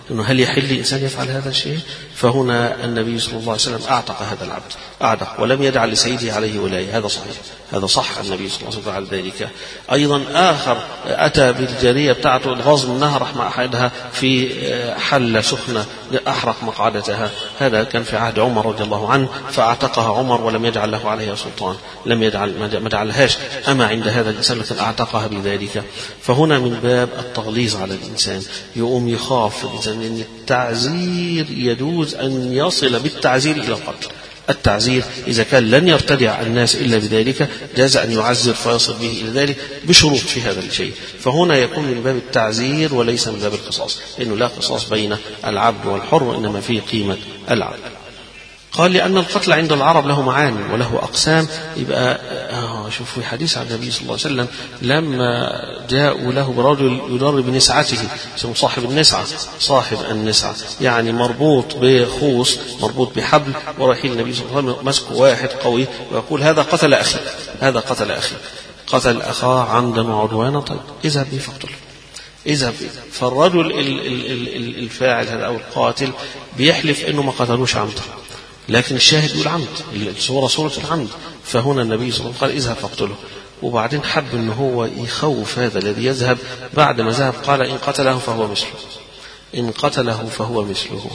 إنه هل يحل الإنسان يفعل هذا الشيء؟ فهنا النبي صلى الله عليه وسلم أعتق هذا العبد، أعتق ولم يجعل لسيده عليه ولاية. هذا صحيح، هذا صح. النبي صلى الله عليه وسلم فعل ذلك. أيضا آخر أتى بالجارية بتاعته الغاز منها، راح مع أحدها في حلة سخنة أحرق مقعدتها. هذا كان في عهد عمر رضي الله عنه، فأعتقها عمر ولم يجعل له عليها سلطان، لم يجعل ما جعلهاش أما عند هذا الإنسان، لكن أعتقها بذلك. فهنا من باب التغليظ على الإنسان، يقوم يخاف الإنسان أن التعزير يجوز أن يصل بالتعزير إلى القتل. التعزير إذا كان لن يرتدع الناس إلا بذلك جاز أن يعزر فيصل به إلى ذلك بشروط في هذا الشيء. فهنا يكون من باب التعزير وليس من باب القصاص، لأنه لا قصاص بين العبد والحر، وإنما فيه قيمة العبد. قال لأن القتل عند العرب له معاني وله أقسام. يبقى آه شوف في حديث عن النبي صلى الله عليه وسلم لما جاءوا له برجل يضرب بنسعته، اسمه صاحب النسعة، صاحب النسعة يعني مربوط بخوص، مربوط بحبل، ورايحين النبي صلى الله عليه وسلم مسك واحد قوي ويقول هذا قتل أخي، هذا قتل أخي، قتل أخاه عمدا وعدوانا. طيب اذهب به فاقتله، اذهب. فالرجل الفاعل هذا أو القاتل بيحلف إنه ما قتلوش عمدا، لكن الشاهد يقول عمد، الصورة صورة العمد. فهنا النبي صلى الله عليه وسلم قال اذهب فاقتله. وبعدين حب أن هو يخوف هذا الذي يذهب. بعد ما ذهب قال إن قتله فهو مثله، إن قتله فهو مثله.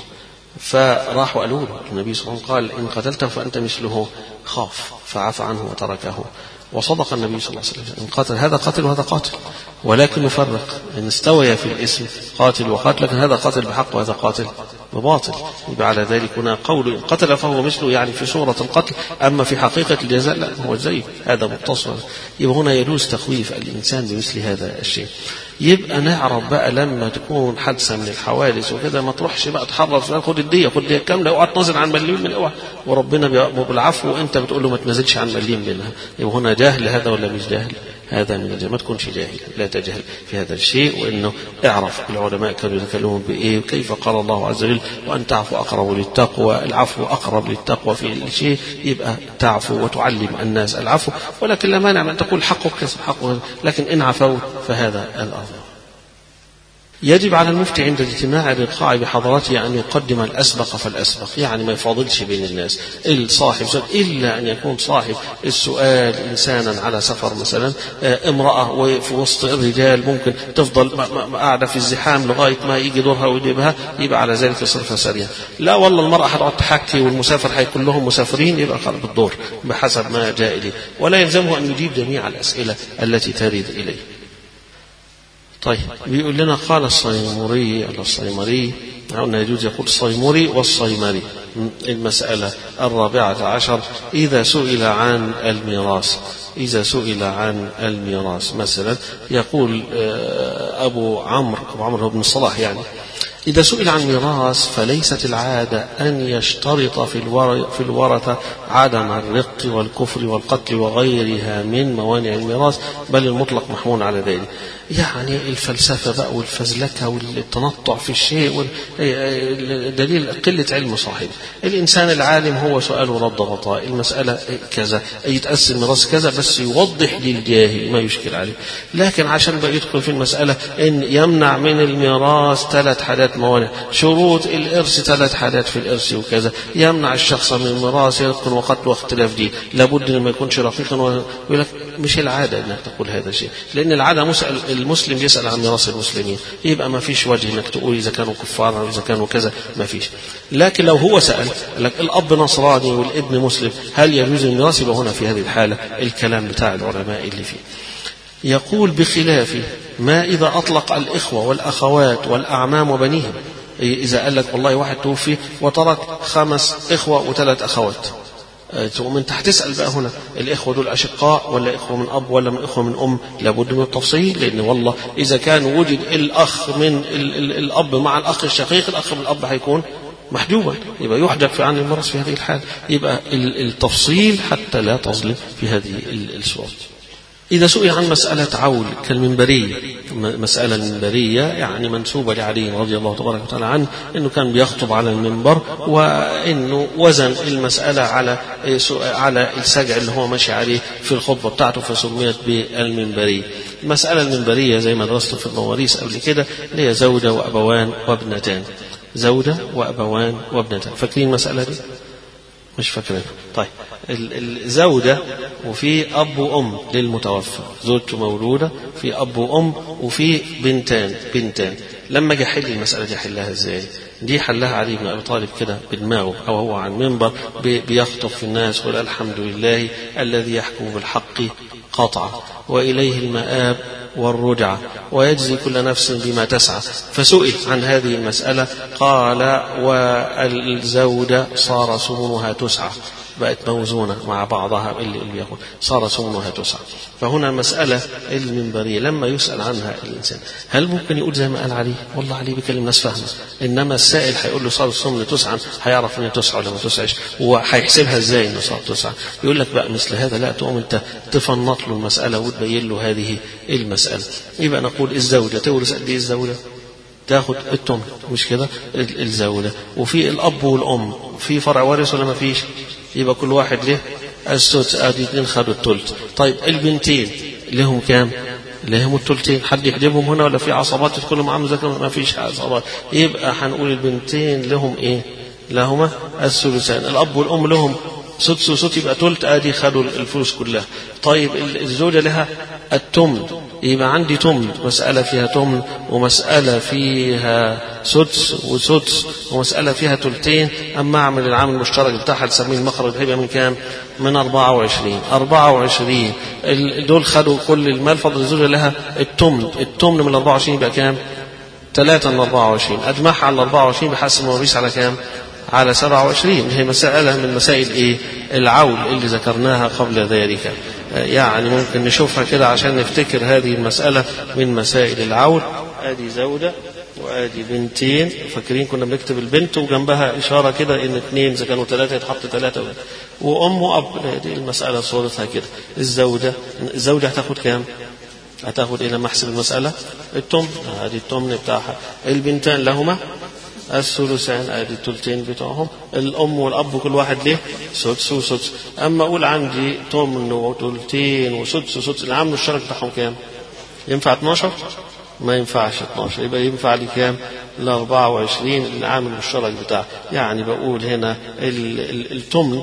فراحوا قالوا له النبي صلى الله عليه وسلم قال إن قتلته فأنت مثله، خاف فعفى عنه وتركه. وصدق النبي صلى الله عليه وسلم، إن قتل هذا قتل وهذا قاتل، ولكن نفرق إن استوي في الاسم قاتل وقاتل، لكن هذا قاتل بحق وهذا قاتل بباطل. يبقى على ذلك هنا قول إن قتل فهو مثله، يعني في صورة القتل، أما في حقيقة الجزاء لا، هو زي هذا متصل. يبقى هنا يجوز تخويف الإنسان بمثل هذا الشيء. يبقى نعرف بقى لما تكون حادثة من الحوادث وكذا ما تروحش بقى تحرر فلان خد الدية، خد الدية كاملة، اوعى تنزل عن مليم من اوعى، وربنا بالعفو وانت بتقول له ما تنزلش عن مليم منها. يبقى هنا جاهل هذا ولا مش جاهل؟ هذا من الجهل. ما تكونش جاهل، لا تجهل في هذا الشيء. وانه اعرف العلماء كانوا يتكلمون بايه وكيف قال الله عز وجل وان تعفو اقرب للتقوى، العفو اقرب للتقوى في الشيء. يبقى تعفو وتعلم الناس العفو، ولكن لا مانع من تقول حقك كذا حقه، لكن ان عفوت فهذا الافضل. يجب على المفتي عند اجتماع الرقاع بحضرته أن يقدم الأسبق فالأسبق، يعني ما يفاضلش بين الناس الصاحب سؤال، إلا أن يكون صاحب السؤال إنسانا على سفر مثلا، امرأة وفي وسط الرجال ممكن تفضل قاعدة في الزحام لغاية ما يجي دورها ويجيبها، يبقى على ذلك يصرفها سريعا. لا والله المرأة هتقعد تحكي والمسافر هيكون لهم مسافرين، يبقى خلف الدور بحسب ما جاء إليه، ولا يلزمه أن يجيب جميع الأسئلة التي ترد إليه. طيب بيقول لنا قال الصيمري على الصيمري، قلنا يجوز يقول الصيمري والصيمري. المسألة الرابعة عشر إذا سئل عن الميراث، إذا سئل عن الميراث مثلا يقول أبو عمرو أبو عمرو بن الصلاح يعني إذا سئل عن ميراث فليست العادة أن يشترط في في الورثة عدم الرق والكفر والقتل وغيرها من موانع الميراث، بل المطلق محمول على ذلك. يعني الفلسفة بقى والفزلكة والتنطع في الشيء دليل قلة علم صاحب. الإنسان العالم هو سؤاله رد غطاء، المسألة كذا يتقسم ميراث كذا، بس يوضح للجاهل ما يشكل عليه. لكن عشان بقى يدخل في المسألة إن يمنع من الميراث ثلاث حالات موانع، شروط الإرث ثلاث حالات في الإرث وكذا، يمنع الشخص من الميراث يكون وقت واختلاف دي، لابد أن ما يكونش رقيقا. ويقول لك مش العادة أنك تقول هذا الشيء، لأن العادة مسأل المسلم يسأل عن ميراث المسلمين، يبقى ما فيش وجه انك تقول اذا كانوا كفار او اذا كانوا كذا، ما فيش. لكن لو هو سأل لك الاب نصراني والابن مسلم هل يجوز الميراث، يبقى هنا في هذه الحالة الكلام بتاع العلماء اللي فيه. يقول بخلاف ما إذا أطلق الإخوة والأخوات والأعمام وبنيهم، إذا قال لك والله واحد توفي وترك خمس إخوة وثلاث أخوات، ثم انت هتسأل بقى هنا الإخوة دول أشقاء ولا إخوة من أب ولا من إخوة من أم، لابد من التفصيل. لأن والله إذا كان وجد الأخ من ال ال الأب مع الأخ الشقيق، الأخ من الأب هيكون محجوبا، يبقى يحجب في عن الميراث في هذه الحال. يبقى التفصيل حتى لا تظلم في هذه الصورة. إذا سئل عن مسألة عول كالمنبرية، مسألة المنبرية يعني منسوبة لعلي رضي الله تبارك وتعالى عنه، إنه كان بيخطب على المنبر، وإنه وزن المسألة على على السجع اللي هو ماشي عليه في الخطبة بتاعته، فسميت بالمنبرية. المسألة المنبرية زي ما درست في المواريث قبل كده اللي هي زوجة وأبوان وابنتان. زوجة وأبوان وابنتان، فاكرين المسألة دي؟ مش فاكرين؟ طيب الزوجة وفي أب وأم للمتوفى، زوجته مولودة في أب وأم وفي بنتان بنتان لما جه حل المسألة دي حلها ازاي؟ دي حلها علي بن أبي طالب كده بدماغه، أو هو عن منبر بيخطب في الناس ويقول الحمد لله الذي يحكم بالحق قطعا وإليه المآب والرجعة ويجزي كل نفس بما تسعى. فسئل عن هذه المسألة قال والزوجة صار سمنها تسعى، بقت موزونة مع بعضها اللي اللي يقول صار سمنها تسعى. فهنا مسألة المنبرية لما يسأل عنها الإنسان هل ممكن يقول زي ما قال علي؟ والله علي بيكلم ناس فاهمة، إنما السائل هيقول له صار السمن تسعى هيعرف إنه تسعى ولا ما تسعش، وهيحسبها إزاي إنه صار تسعى؟ يقول لك بقى مثل هذا لا تقوم أنت تفنط له المسألة وتبين له هذه المسألة. يبقى نقول الزوجة تورث قد إيه؟ الزوجة تاخد التمن، مش كده؟ الزوجة وفي الأب والأم في فرع وارث ولا ما فيش؟ يبقى كل واحد له السدس، ادي اثنين خدوا الثلث. طيب البنتين لهم كام؟ لهم الثلثين. حد يحجبهم هنا ولا في عصبات تدخلوا معاهم زي ما فيش عصبات؟ يبقى هنقول البنتين لهم ايه؟ لهما الثلثان. الاب والام لهم سدس وسدس، يبقى ثلث، ادي خدوا الفلوس كلها. طيب الزوجه لها التمن، يبقى عندي تمن، مسألة فيها تمن ومسألة فيها سدس وسدس ومسألة فيها تلتين. أما أعمل العامل المشترك بتاعها نسميه المخرج هيبقى من كام؟ من أربعة وعشرين. أربعة وعشرين دول خدوا كل المال، فضل الزوجة لها التمن. التمن من أربعة وعشرين يبقى كام؟ ثلاثة من أربعة وعشرين. أجمعها على أربعة وعشرين بحسب المواريث على كام؟ على سبعة وعشرين. هي مسألة من مسائل إيه؟ العول اللي ذكرناها قبل ذلك. يعني ممكن نشوفها كده عشان نفتكر هذه المسألة من مسائل العول. آدي زوجة وآدي بنتين، فاكرين كنا بنكتب البنت وجنبها إشارة كده إن اثنين إذا كانوا ثلاثة يتحط ثلاثة، وأم وأب. دي المسألة صورتها كده. الزوجة الزوجة هتاخد كام؟ هتاخد إيه لما أحسب المسألة؟ التمن، هذه التمن بتاعها. البنتان لهما الثلثان، ادي الثلثين بتوعهم. الام والاب كل واحد له سدس وسدس. اما اقول عندي تمن وثلثين وسدس وسدس، العامل المشترك بتاعهم كام؟ ينفع اثناشر؟ ما ينفعش اثناشر، يبقى ينفع لي كام؟ ل أربعة وعشرين العامل المشترك بتاعه. يعني بقول هنا التمن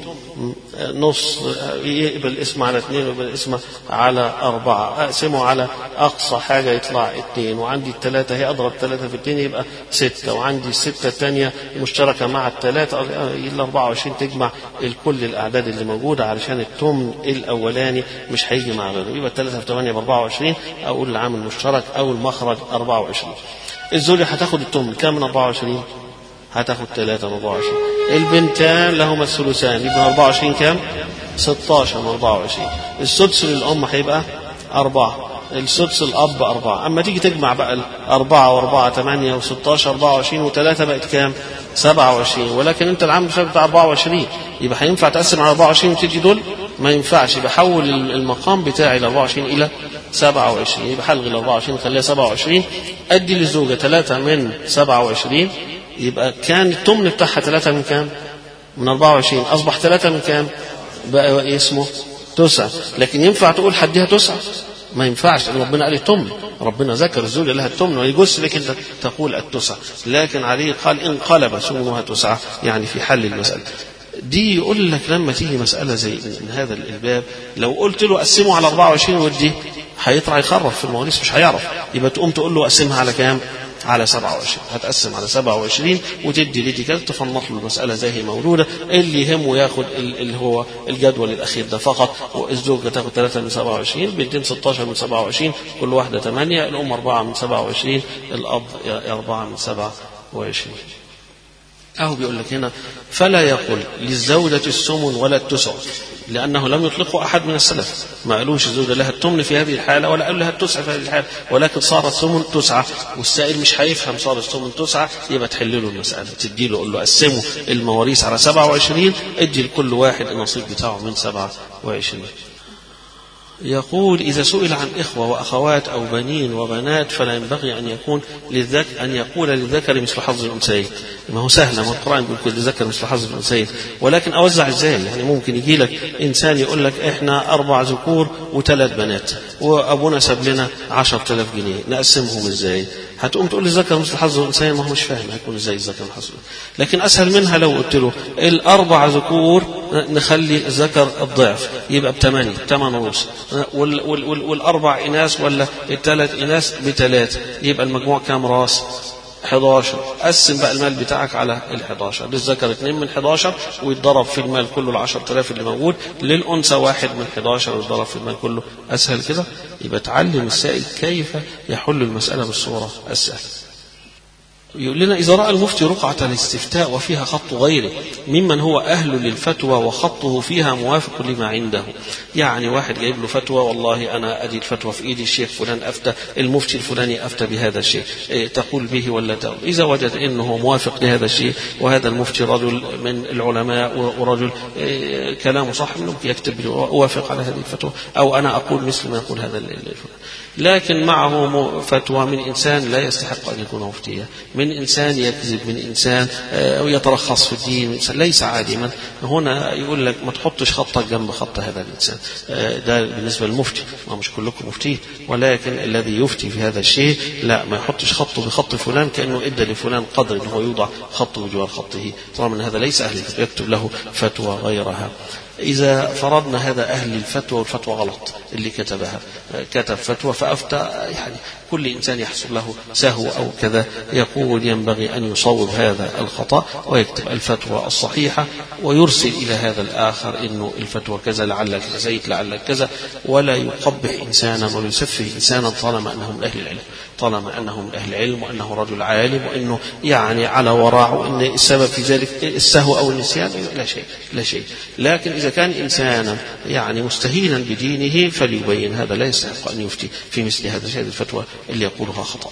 نص، يقبل الاسم على اثنين ويقبل الاسم على أربعة، أقسمه على أقصى حاجة يطلع اثنين، وعندي الثلاثة هي أضرب ثلاثة في اثنين يبقى ستة، وعندي الستة الثانية مشتركة مع الثلاثة، ال أربعة وعشرين تجمع الكل الأعداد اللي موجودة علشان التمن الأولاني مش هيجي مع غيره، يبقى الثلاثة في ثمانية ب أربعة وعشرين، أقول العامل المشترك أو المخرج أربعة وعشرين. الزوجة هتاخد التمن كام من أربعة وعشرين؟ هتاخد ثلاثة من أربعة وعشرين. البنتان لهما الثلثان، يبقى أربعة وعشرين كام؟ ستاشر من أربعة وعشرين. السدس للأم هيبقى أربعة، السدس الأب أربعة. أما تيجي تجمع بقى أربعة وأربعة ثمانية وستاشر أربعة وعشرين وثلاثة بقت كام؟ سبعة وعشرين. ولكن أنت العام بتاع أربعة وعشرين، يبقى هينفع تقسم على أربعة وعشرين وتدي دول؟ ما ينفعش، يبقى حول المقام بتاعي ل أربعة وعشرين إلى سبعة وعشرين، يبقى حلغي ال أربعة وعشرين خليها سبعة وعشرين. أدي للزوجة ثلاثة من سبعة وعشرين، يبقى كان التمن بتاعها ثلاثة من كام؟ من أربعة وعشرين، أصبح ثلاثة من كام؟ بقى إيه اسمه؟ تسعة. لكن ينفع تقول حديها تسعة؟ ما ينفعش، لأن ربنا قال التمن، ربنا ذكر الزوجة لها التمن ويجوز لك أنت تقول التسعة. لكن عليه قال انقلب سمنها تسعة، يعني في حل المسألة دي. يقول لك لما تيجي مسألة زي من هذا الباب لو قلت له قسمه على أربعة وعشرين ودي هيطلع يخرف في المواريث مش هيعرف، يبقى تقوم تقول له قسمها على كام؟ على سبعة وعشرين. هتقسم على سبعة وعشرين وتدي لدي كده، تفنط له المسألة زي هي مولودة. اللي يهمه ياخد اللي هو الجدول الأخير ده فقط. والزوجة تاخد ثلاثة من سبعة وعشرين، بنتين ستاشر من سبعة وعشرين، كل واحدة ثمانية، الأم أربعة من سبعة وعشرين، الأب أربعة من سبعة وعشرين. أهو بيقول لك هنا فلا يقول للزوجة السمن ولا التسع، لأنه لم يطلقه أحد من السلف، ما قالوش الزوجة لها التمن في هذه الحالة ولا قال لها التسعة في هذه الحالة، ولكن صارت السمن تسعة، والسائل مش هيفهم صار السمن تسعة، يبقى تحل له المسألة، تدي له قول له قسموا المواريث على سبعة وعشرين، ادي لكل واحد النصيب بتاعه من سبعة وعشرين. يقول إذا سئل عن إخوة وأخوات أو بنين وبنات فلا ينبغي أن يكون للذكر أن يقول للذكر مثل حظ الأنثيين. ما هو سهل، ما القرآن بيقول للذكر مثل حظ الأنثيين، ولكن أوزع إزاي؟ يعني ممكن يجي لك إنسان يقول لك إحنا أربع ذكور وثلاث بنات وأبونا ساب لنا عشرة آلاف جنيه، نقسمهم إزاي؟ هتقوم تقول للذكر مثل حظ الأنثيين، ما هو مش فاهم هيكون إزاي الذكر مثل حظ. لكن أسهل منها لو قلت له الأربع ذكور نخلي الذكر الضعف يبقى بثمانية ثمان ونص، وال وال وال والأربع إناث ولا الثلاث إناث بثلاثة، يبقى المجموع كام راس؟ حداشر. قسم بقى المال بتاعك على الحداشر، للذكر اثنين من حداشر ويتضرب في المال كله العشرة آلاف اللي موجود، للأنثى واحد من حداشر ويتضرب في المال كله. أسهل كده. يبقى تعلم السائل كيف يحل المسألة بالصورة السهلة. يقول لنا إذا رأى المفتي رقعة الاستفتاء وفيها خط غيره ممن هو أهل للفتوى وخطه فيها موافق لما عنده، يعني واحد جايب له فتوى، والله أنا أدي الفتوى في إيدي، الشيخ فلان أفتى، المفتي الفلاني أفتى بهذا الشيء، إيه تقول به ولا تقول؟ إذا وجد أنه موافق لهذا الشيء وهذا المفتي رجل من العلماء ورجل إيه كلامه صح، ممكن يكتب أوافق على هذه الفتوى، أو أنا أقول مثل ما يقول هذا الفلان. لكن معه فتوى من إنسان لا يستحق أن يكون مفتيا، من إنسان يكذب، من إنسان يترخص في الدين، ليس عالما، هنا يقول لك ما تحطش خطك جنب خط هذا الإنسان. ده بالنسبة للمفتي، ما مش كلكم مفتين، ولكن الذي يفتي في هذا الشيء لا، ما يحطش خطه بخط فلان كأنه إدى لفلان قدر أنه يوضع خطه بجوار خطه، طالما أن هذا ليس أهل يكتب له فتوى غيرها. إذا فرضنا هذا أهل الفتوى والفتوى غلط، اللي كتبها كتب فتوى فأفتى، يعني كل إنسان يحصل له سهو أو كذا، يقول ينبغي أن يصوب هذا الخطأ ويكتب الفتوى الصحيحة ويرسل إلى هذا الآخر إنه الفتوى كذا لعلك نسيت لعلك كذا، ولا يقبح إنسانا ولا يسفه إنسانا طالما أنه من أهل العلم، طالما أنه من أهل العلم وأنه رجل عالم وأنه يعني على ورع، وأن السبب في ذلك السهو أو النسيان لا شيء لا شيء. لكن إذا كان إنسانا يعني مستهينا بدينه فليبين، هذا لا يستحق أن يفتي في مثل هذا هذه الفتوى اللي يقولها خطأ.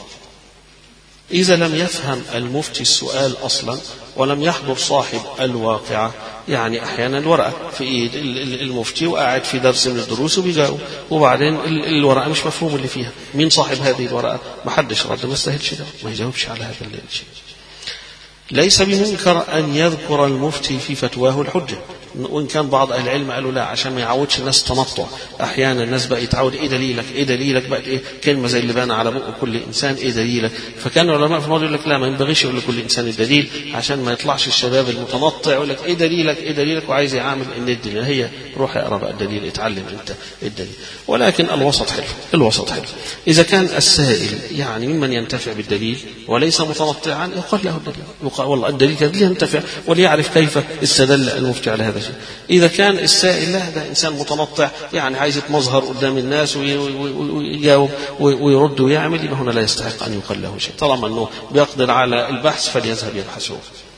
إذا لم يفهم المفتي السؤال أصلا ولم يحضر صاحب الواقعة، يعني أحيانا الورقة في إيد المفتي وقاعد في درس من الدروس وبيجاوب، وبعدين الورقة مش مفهوم اللي فيها، مين صاحب هذه الورقة؟ ما حدش رد، ما استاهلش ده، ما يجاوبش على هذا الشيء. ليس بمنكر أن يذكر المفتي في فتواه الحجة، وإن كان بعض أهل العلم قالوا لا، عشان ما يعودش الناس تنطع. أحيانا الناس بقى يتعود إيه دليلك إيه دليلك بقت إيه كلمة زي اللي بان على بق كل إنسان إيه دليلك. فكان العلماء في الماضي يقول لك لا، ما ينبغيش يقول لكل إنسان الدليل عشان ما يطلعش الشباب المتنطع يقول لك إيه دليلك إيه دليلك وعايز يعامل إن الدليل هي روح اقرأ بقى الدليل، اتعلم أنت الدليل. ولكن الوسط حلو، الوسط حلو. إذا كان السائل يعني ممن ينتفع بالدليل وليس متنطعا يقال له الدليل، يقال والله الدليل كذا ينتفع وليعرف كيف استدل المفتي على هذا الشيء. إذا كان السائل لا، هذا إنسان متنطع يعني عايز يتمظهر قدام الناس ويجاوب ويرد ويعمل، يبقى هنا لا يستحق أن يقال له شيء، طالما أنه بيقدر على البحث فليذهب يبحثه.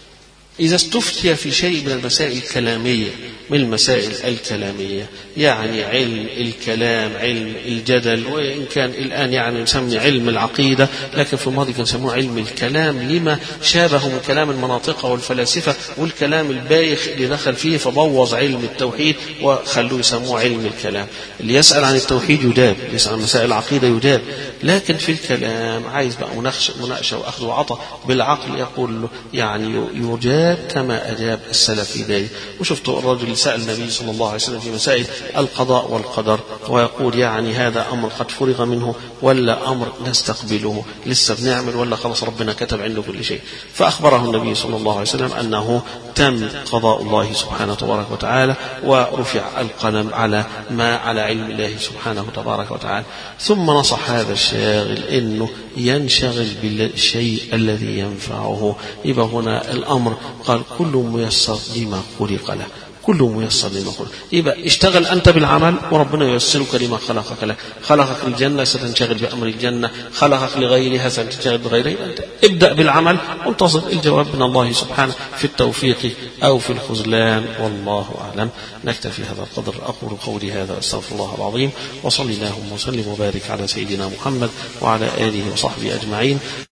إذا استفتي في شيء من المسائل الكلامية، من المسائل الكلامية يعني علم الكلام، علم الجدل، وإن كان الآن يعني نسمي علم العقيدة، لكن في الماضي كان يسموه علم الكلام لما شابه من كلام المناطق والفلاسفة والكلام البايخ اللي دخل فيه فبوظ علم التوحيد وخلوه يسموه علم الكلام. اللي يسأل عن التوحيد يجاب، يسأل عن مسائل العقيدة يجاب، لكن في الكلام عايز بقى مناقشة وأخذ وعطاء بالعقل، يقول له يعني يجاب كما أجاب السلف في ذلك. وشفتوا الرجل سأل النبي صلى الله عليه وسلم في مسائل القضاء والقدر ويقول يعني هذا أمر قد فرغ منه ولا أمر نستقبله لسه بنعمل ولا خلاص ربنا كتب عنده كل شيء. فأخبره النبي صلى الله عليه وسلم أنه تم قضاء الله سبحانه تبارك وتعالى ورفع القلم على ما على علم الله سبحانه تبارك وتعالى. ثم نصح هذا الشاغل أنه ينشغل بالشيء الذي ينفعه. يبقى هنا الأمر قال كل ميسر لما خلق له، كل ميسر لما خلق. يبقى اشتغل أنت بالعمل وربنا ييسرك لما خلقك له. خلقك الجنة ستنشغل بأمر الجنة، خلقك لغيرها ستنشغل بغيرها. أنت ابدأ بالعمل وانتظر الجواب من الله سبحانه في التوفيق أو في الخذلان، والله أعلم. نكتفي هذا القدر. أقول قولي هذا أستغفر الله العظيم، وصلي اللهم وسلم وبارك على سيدنا محمد وعلى آله وصحبه أجمعين.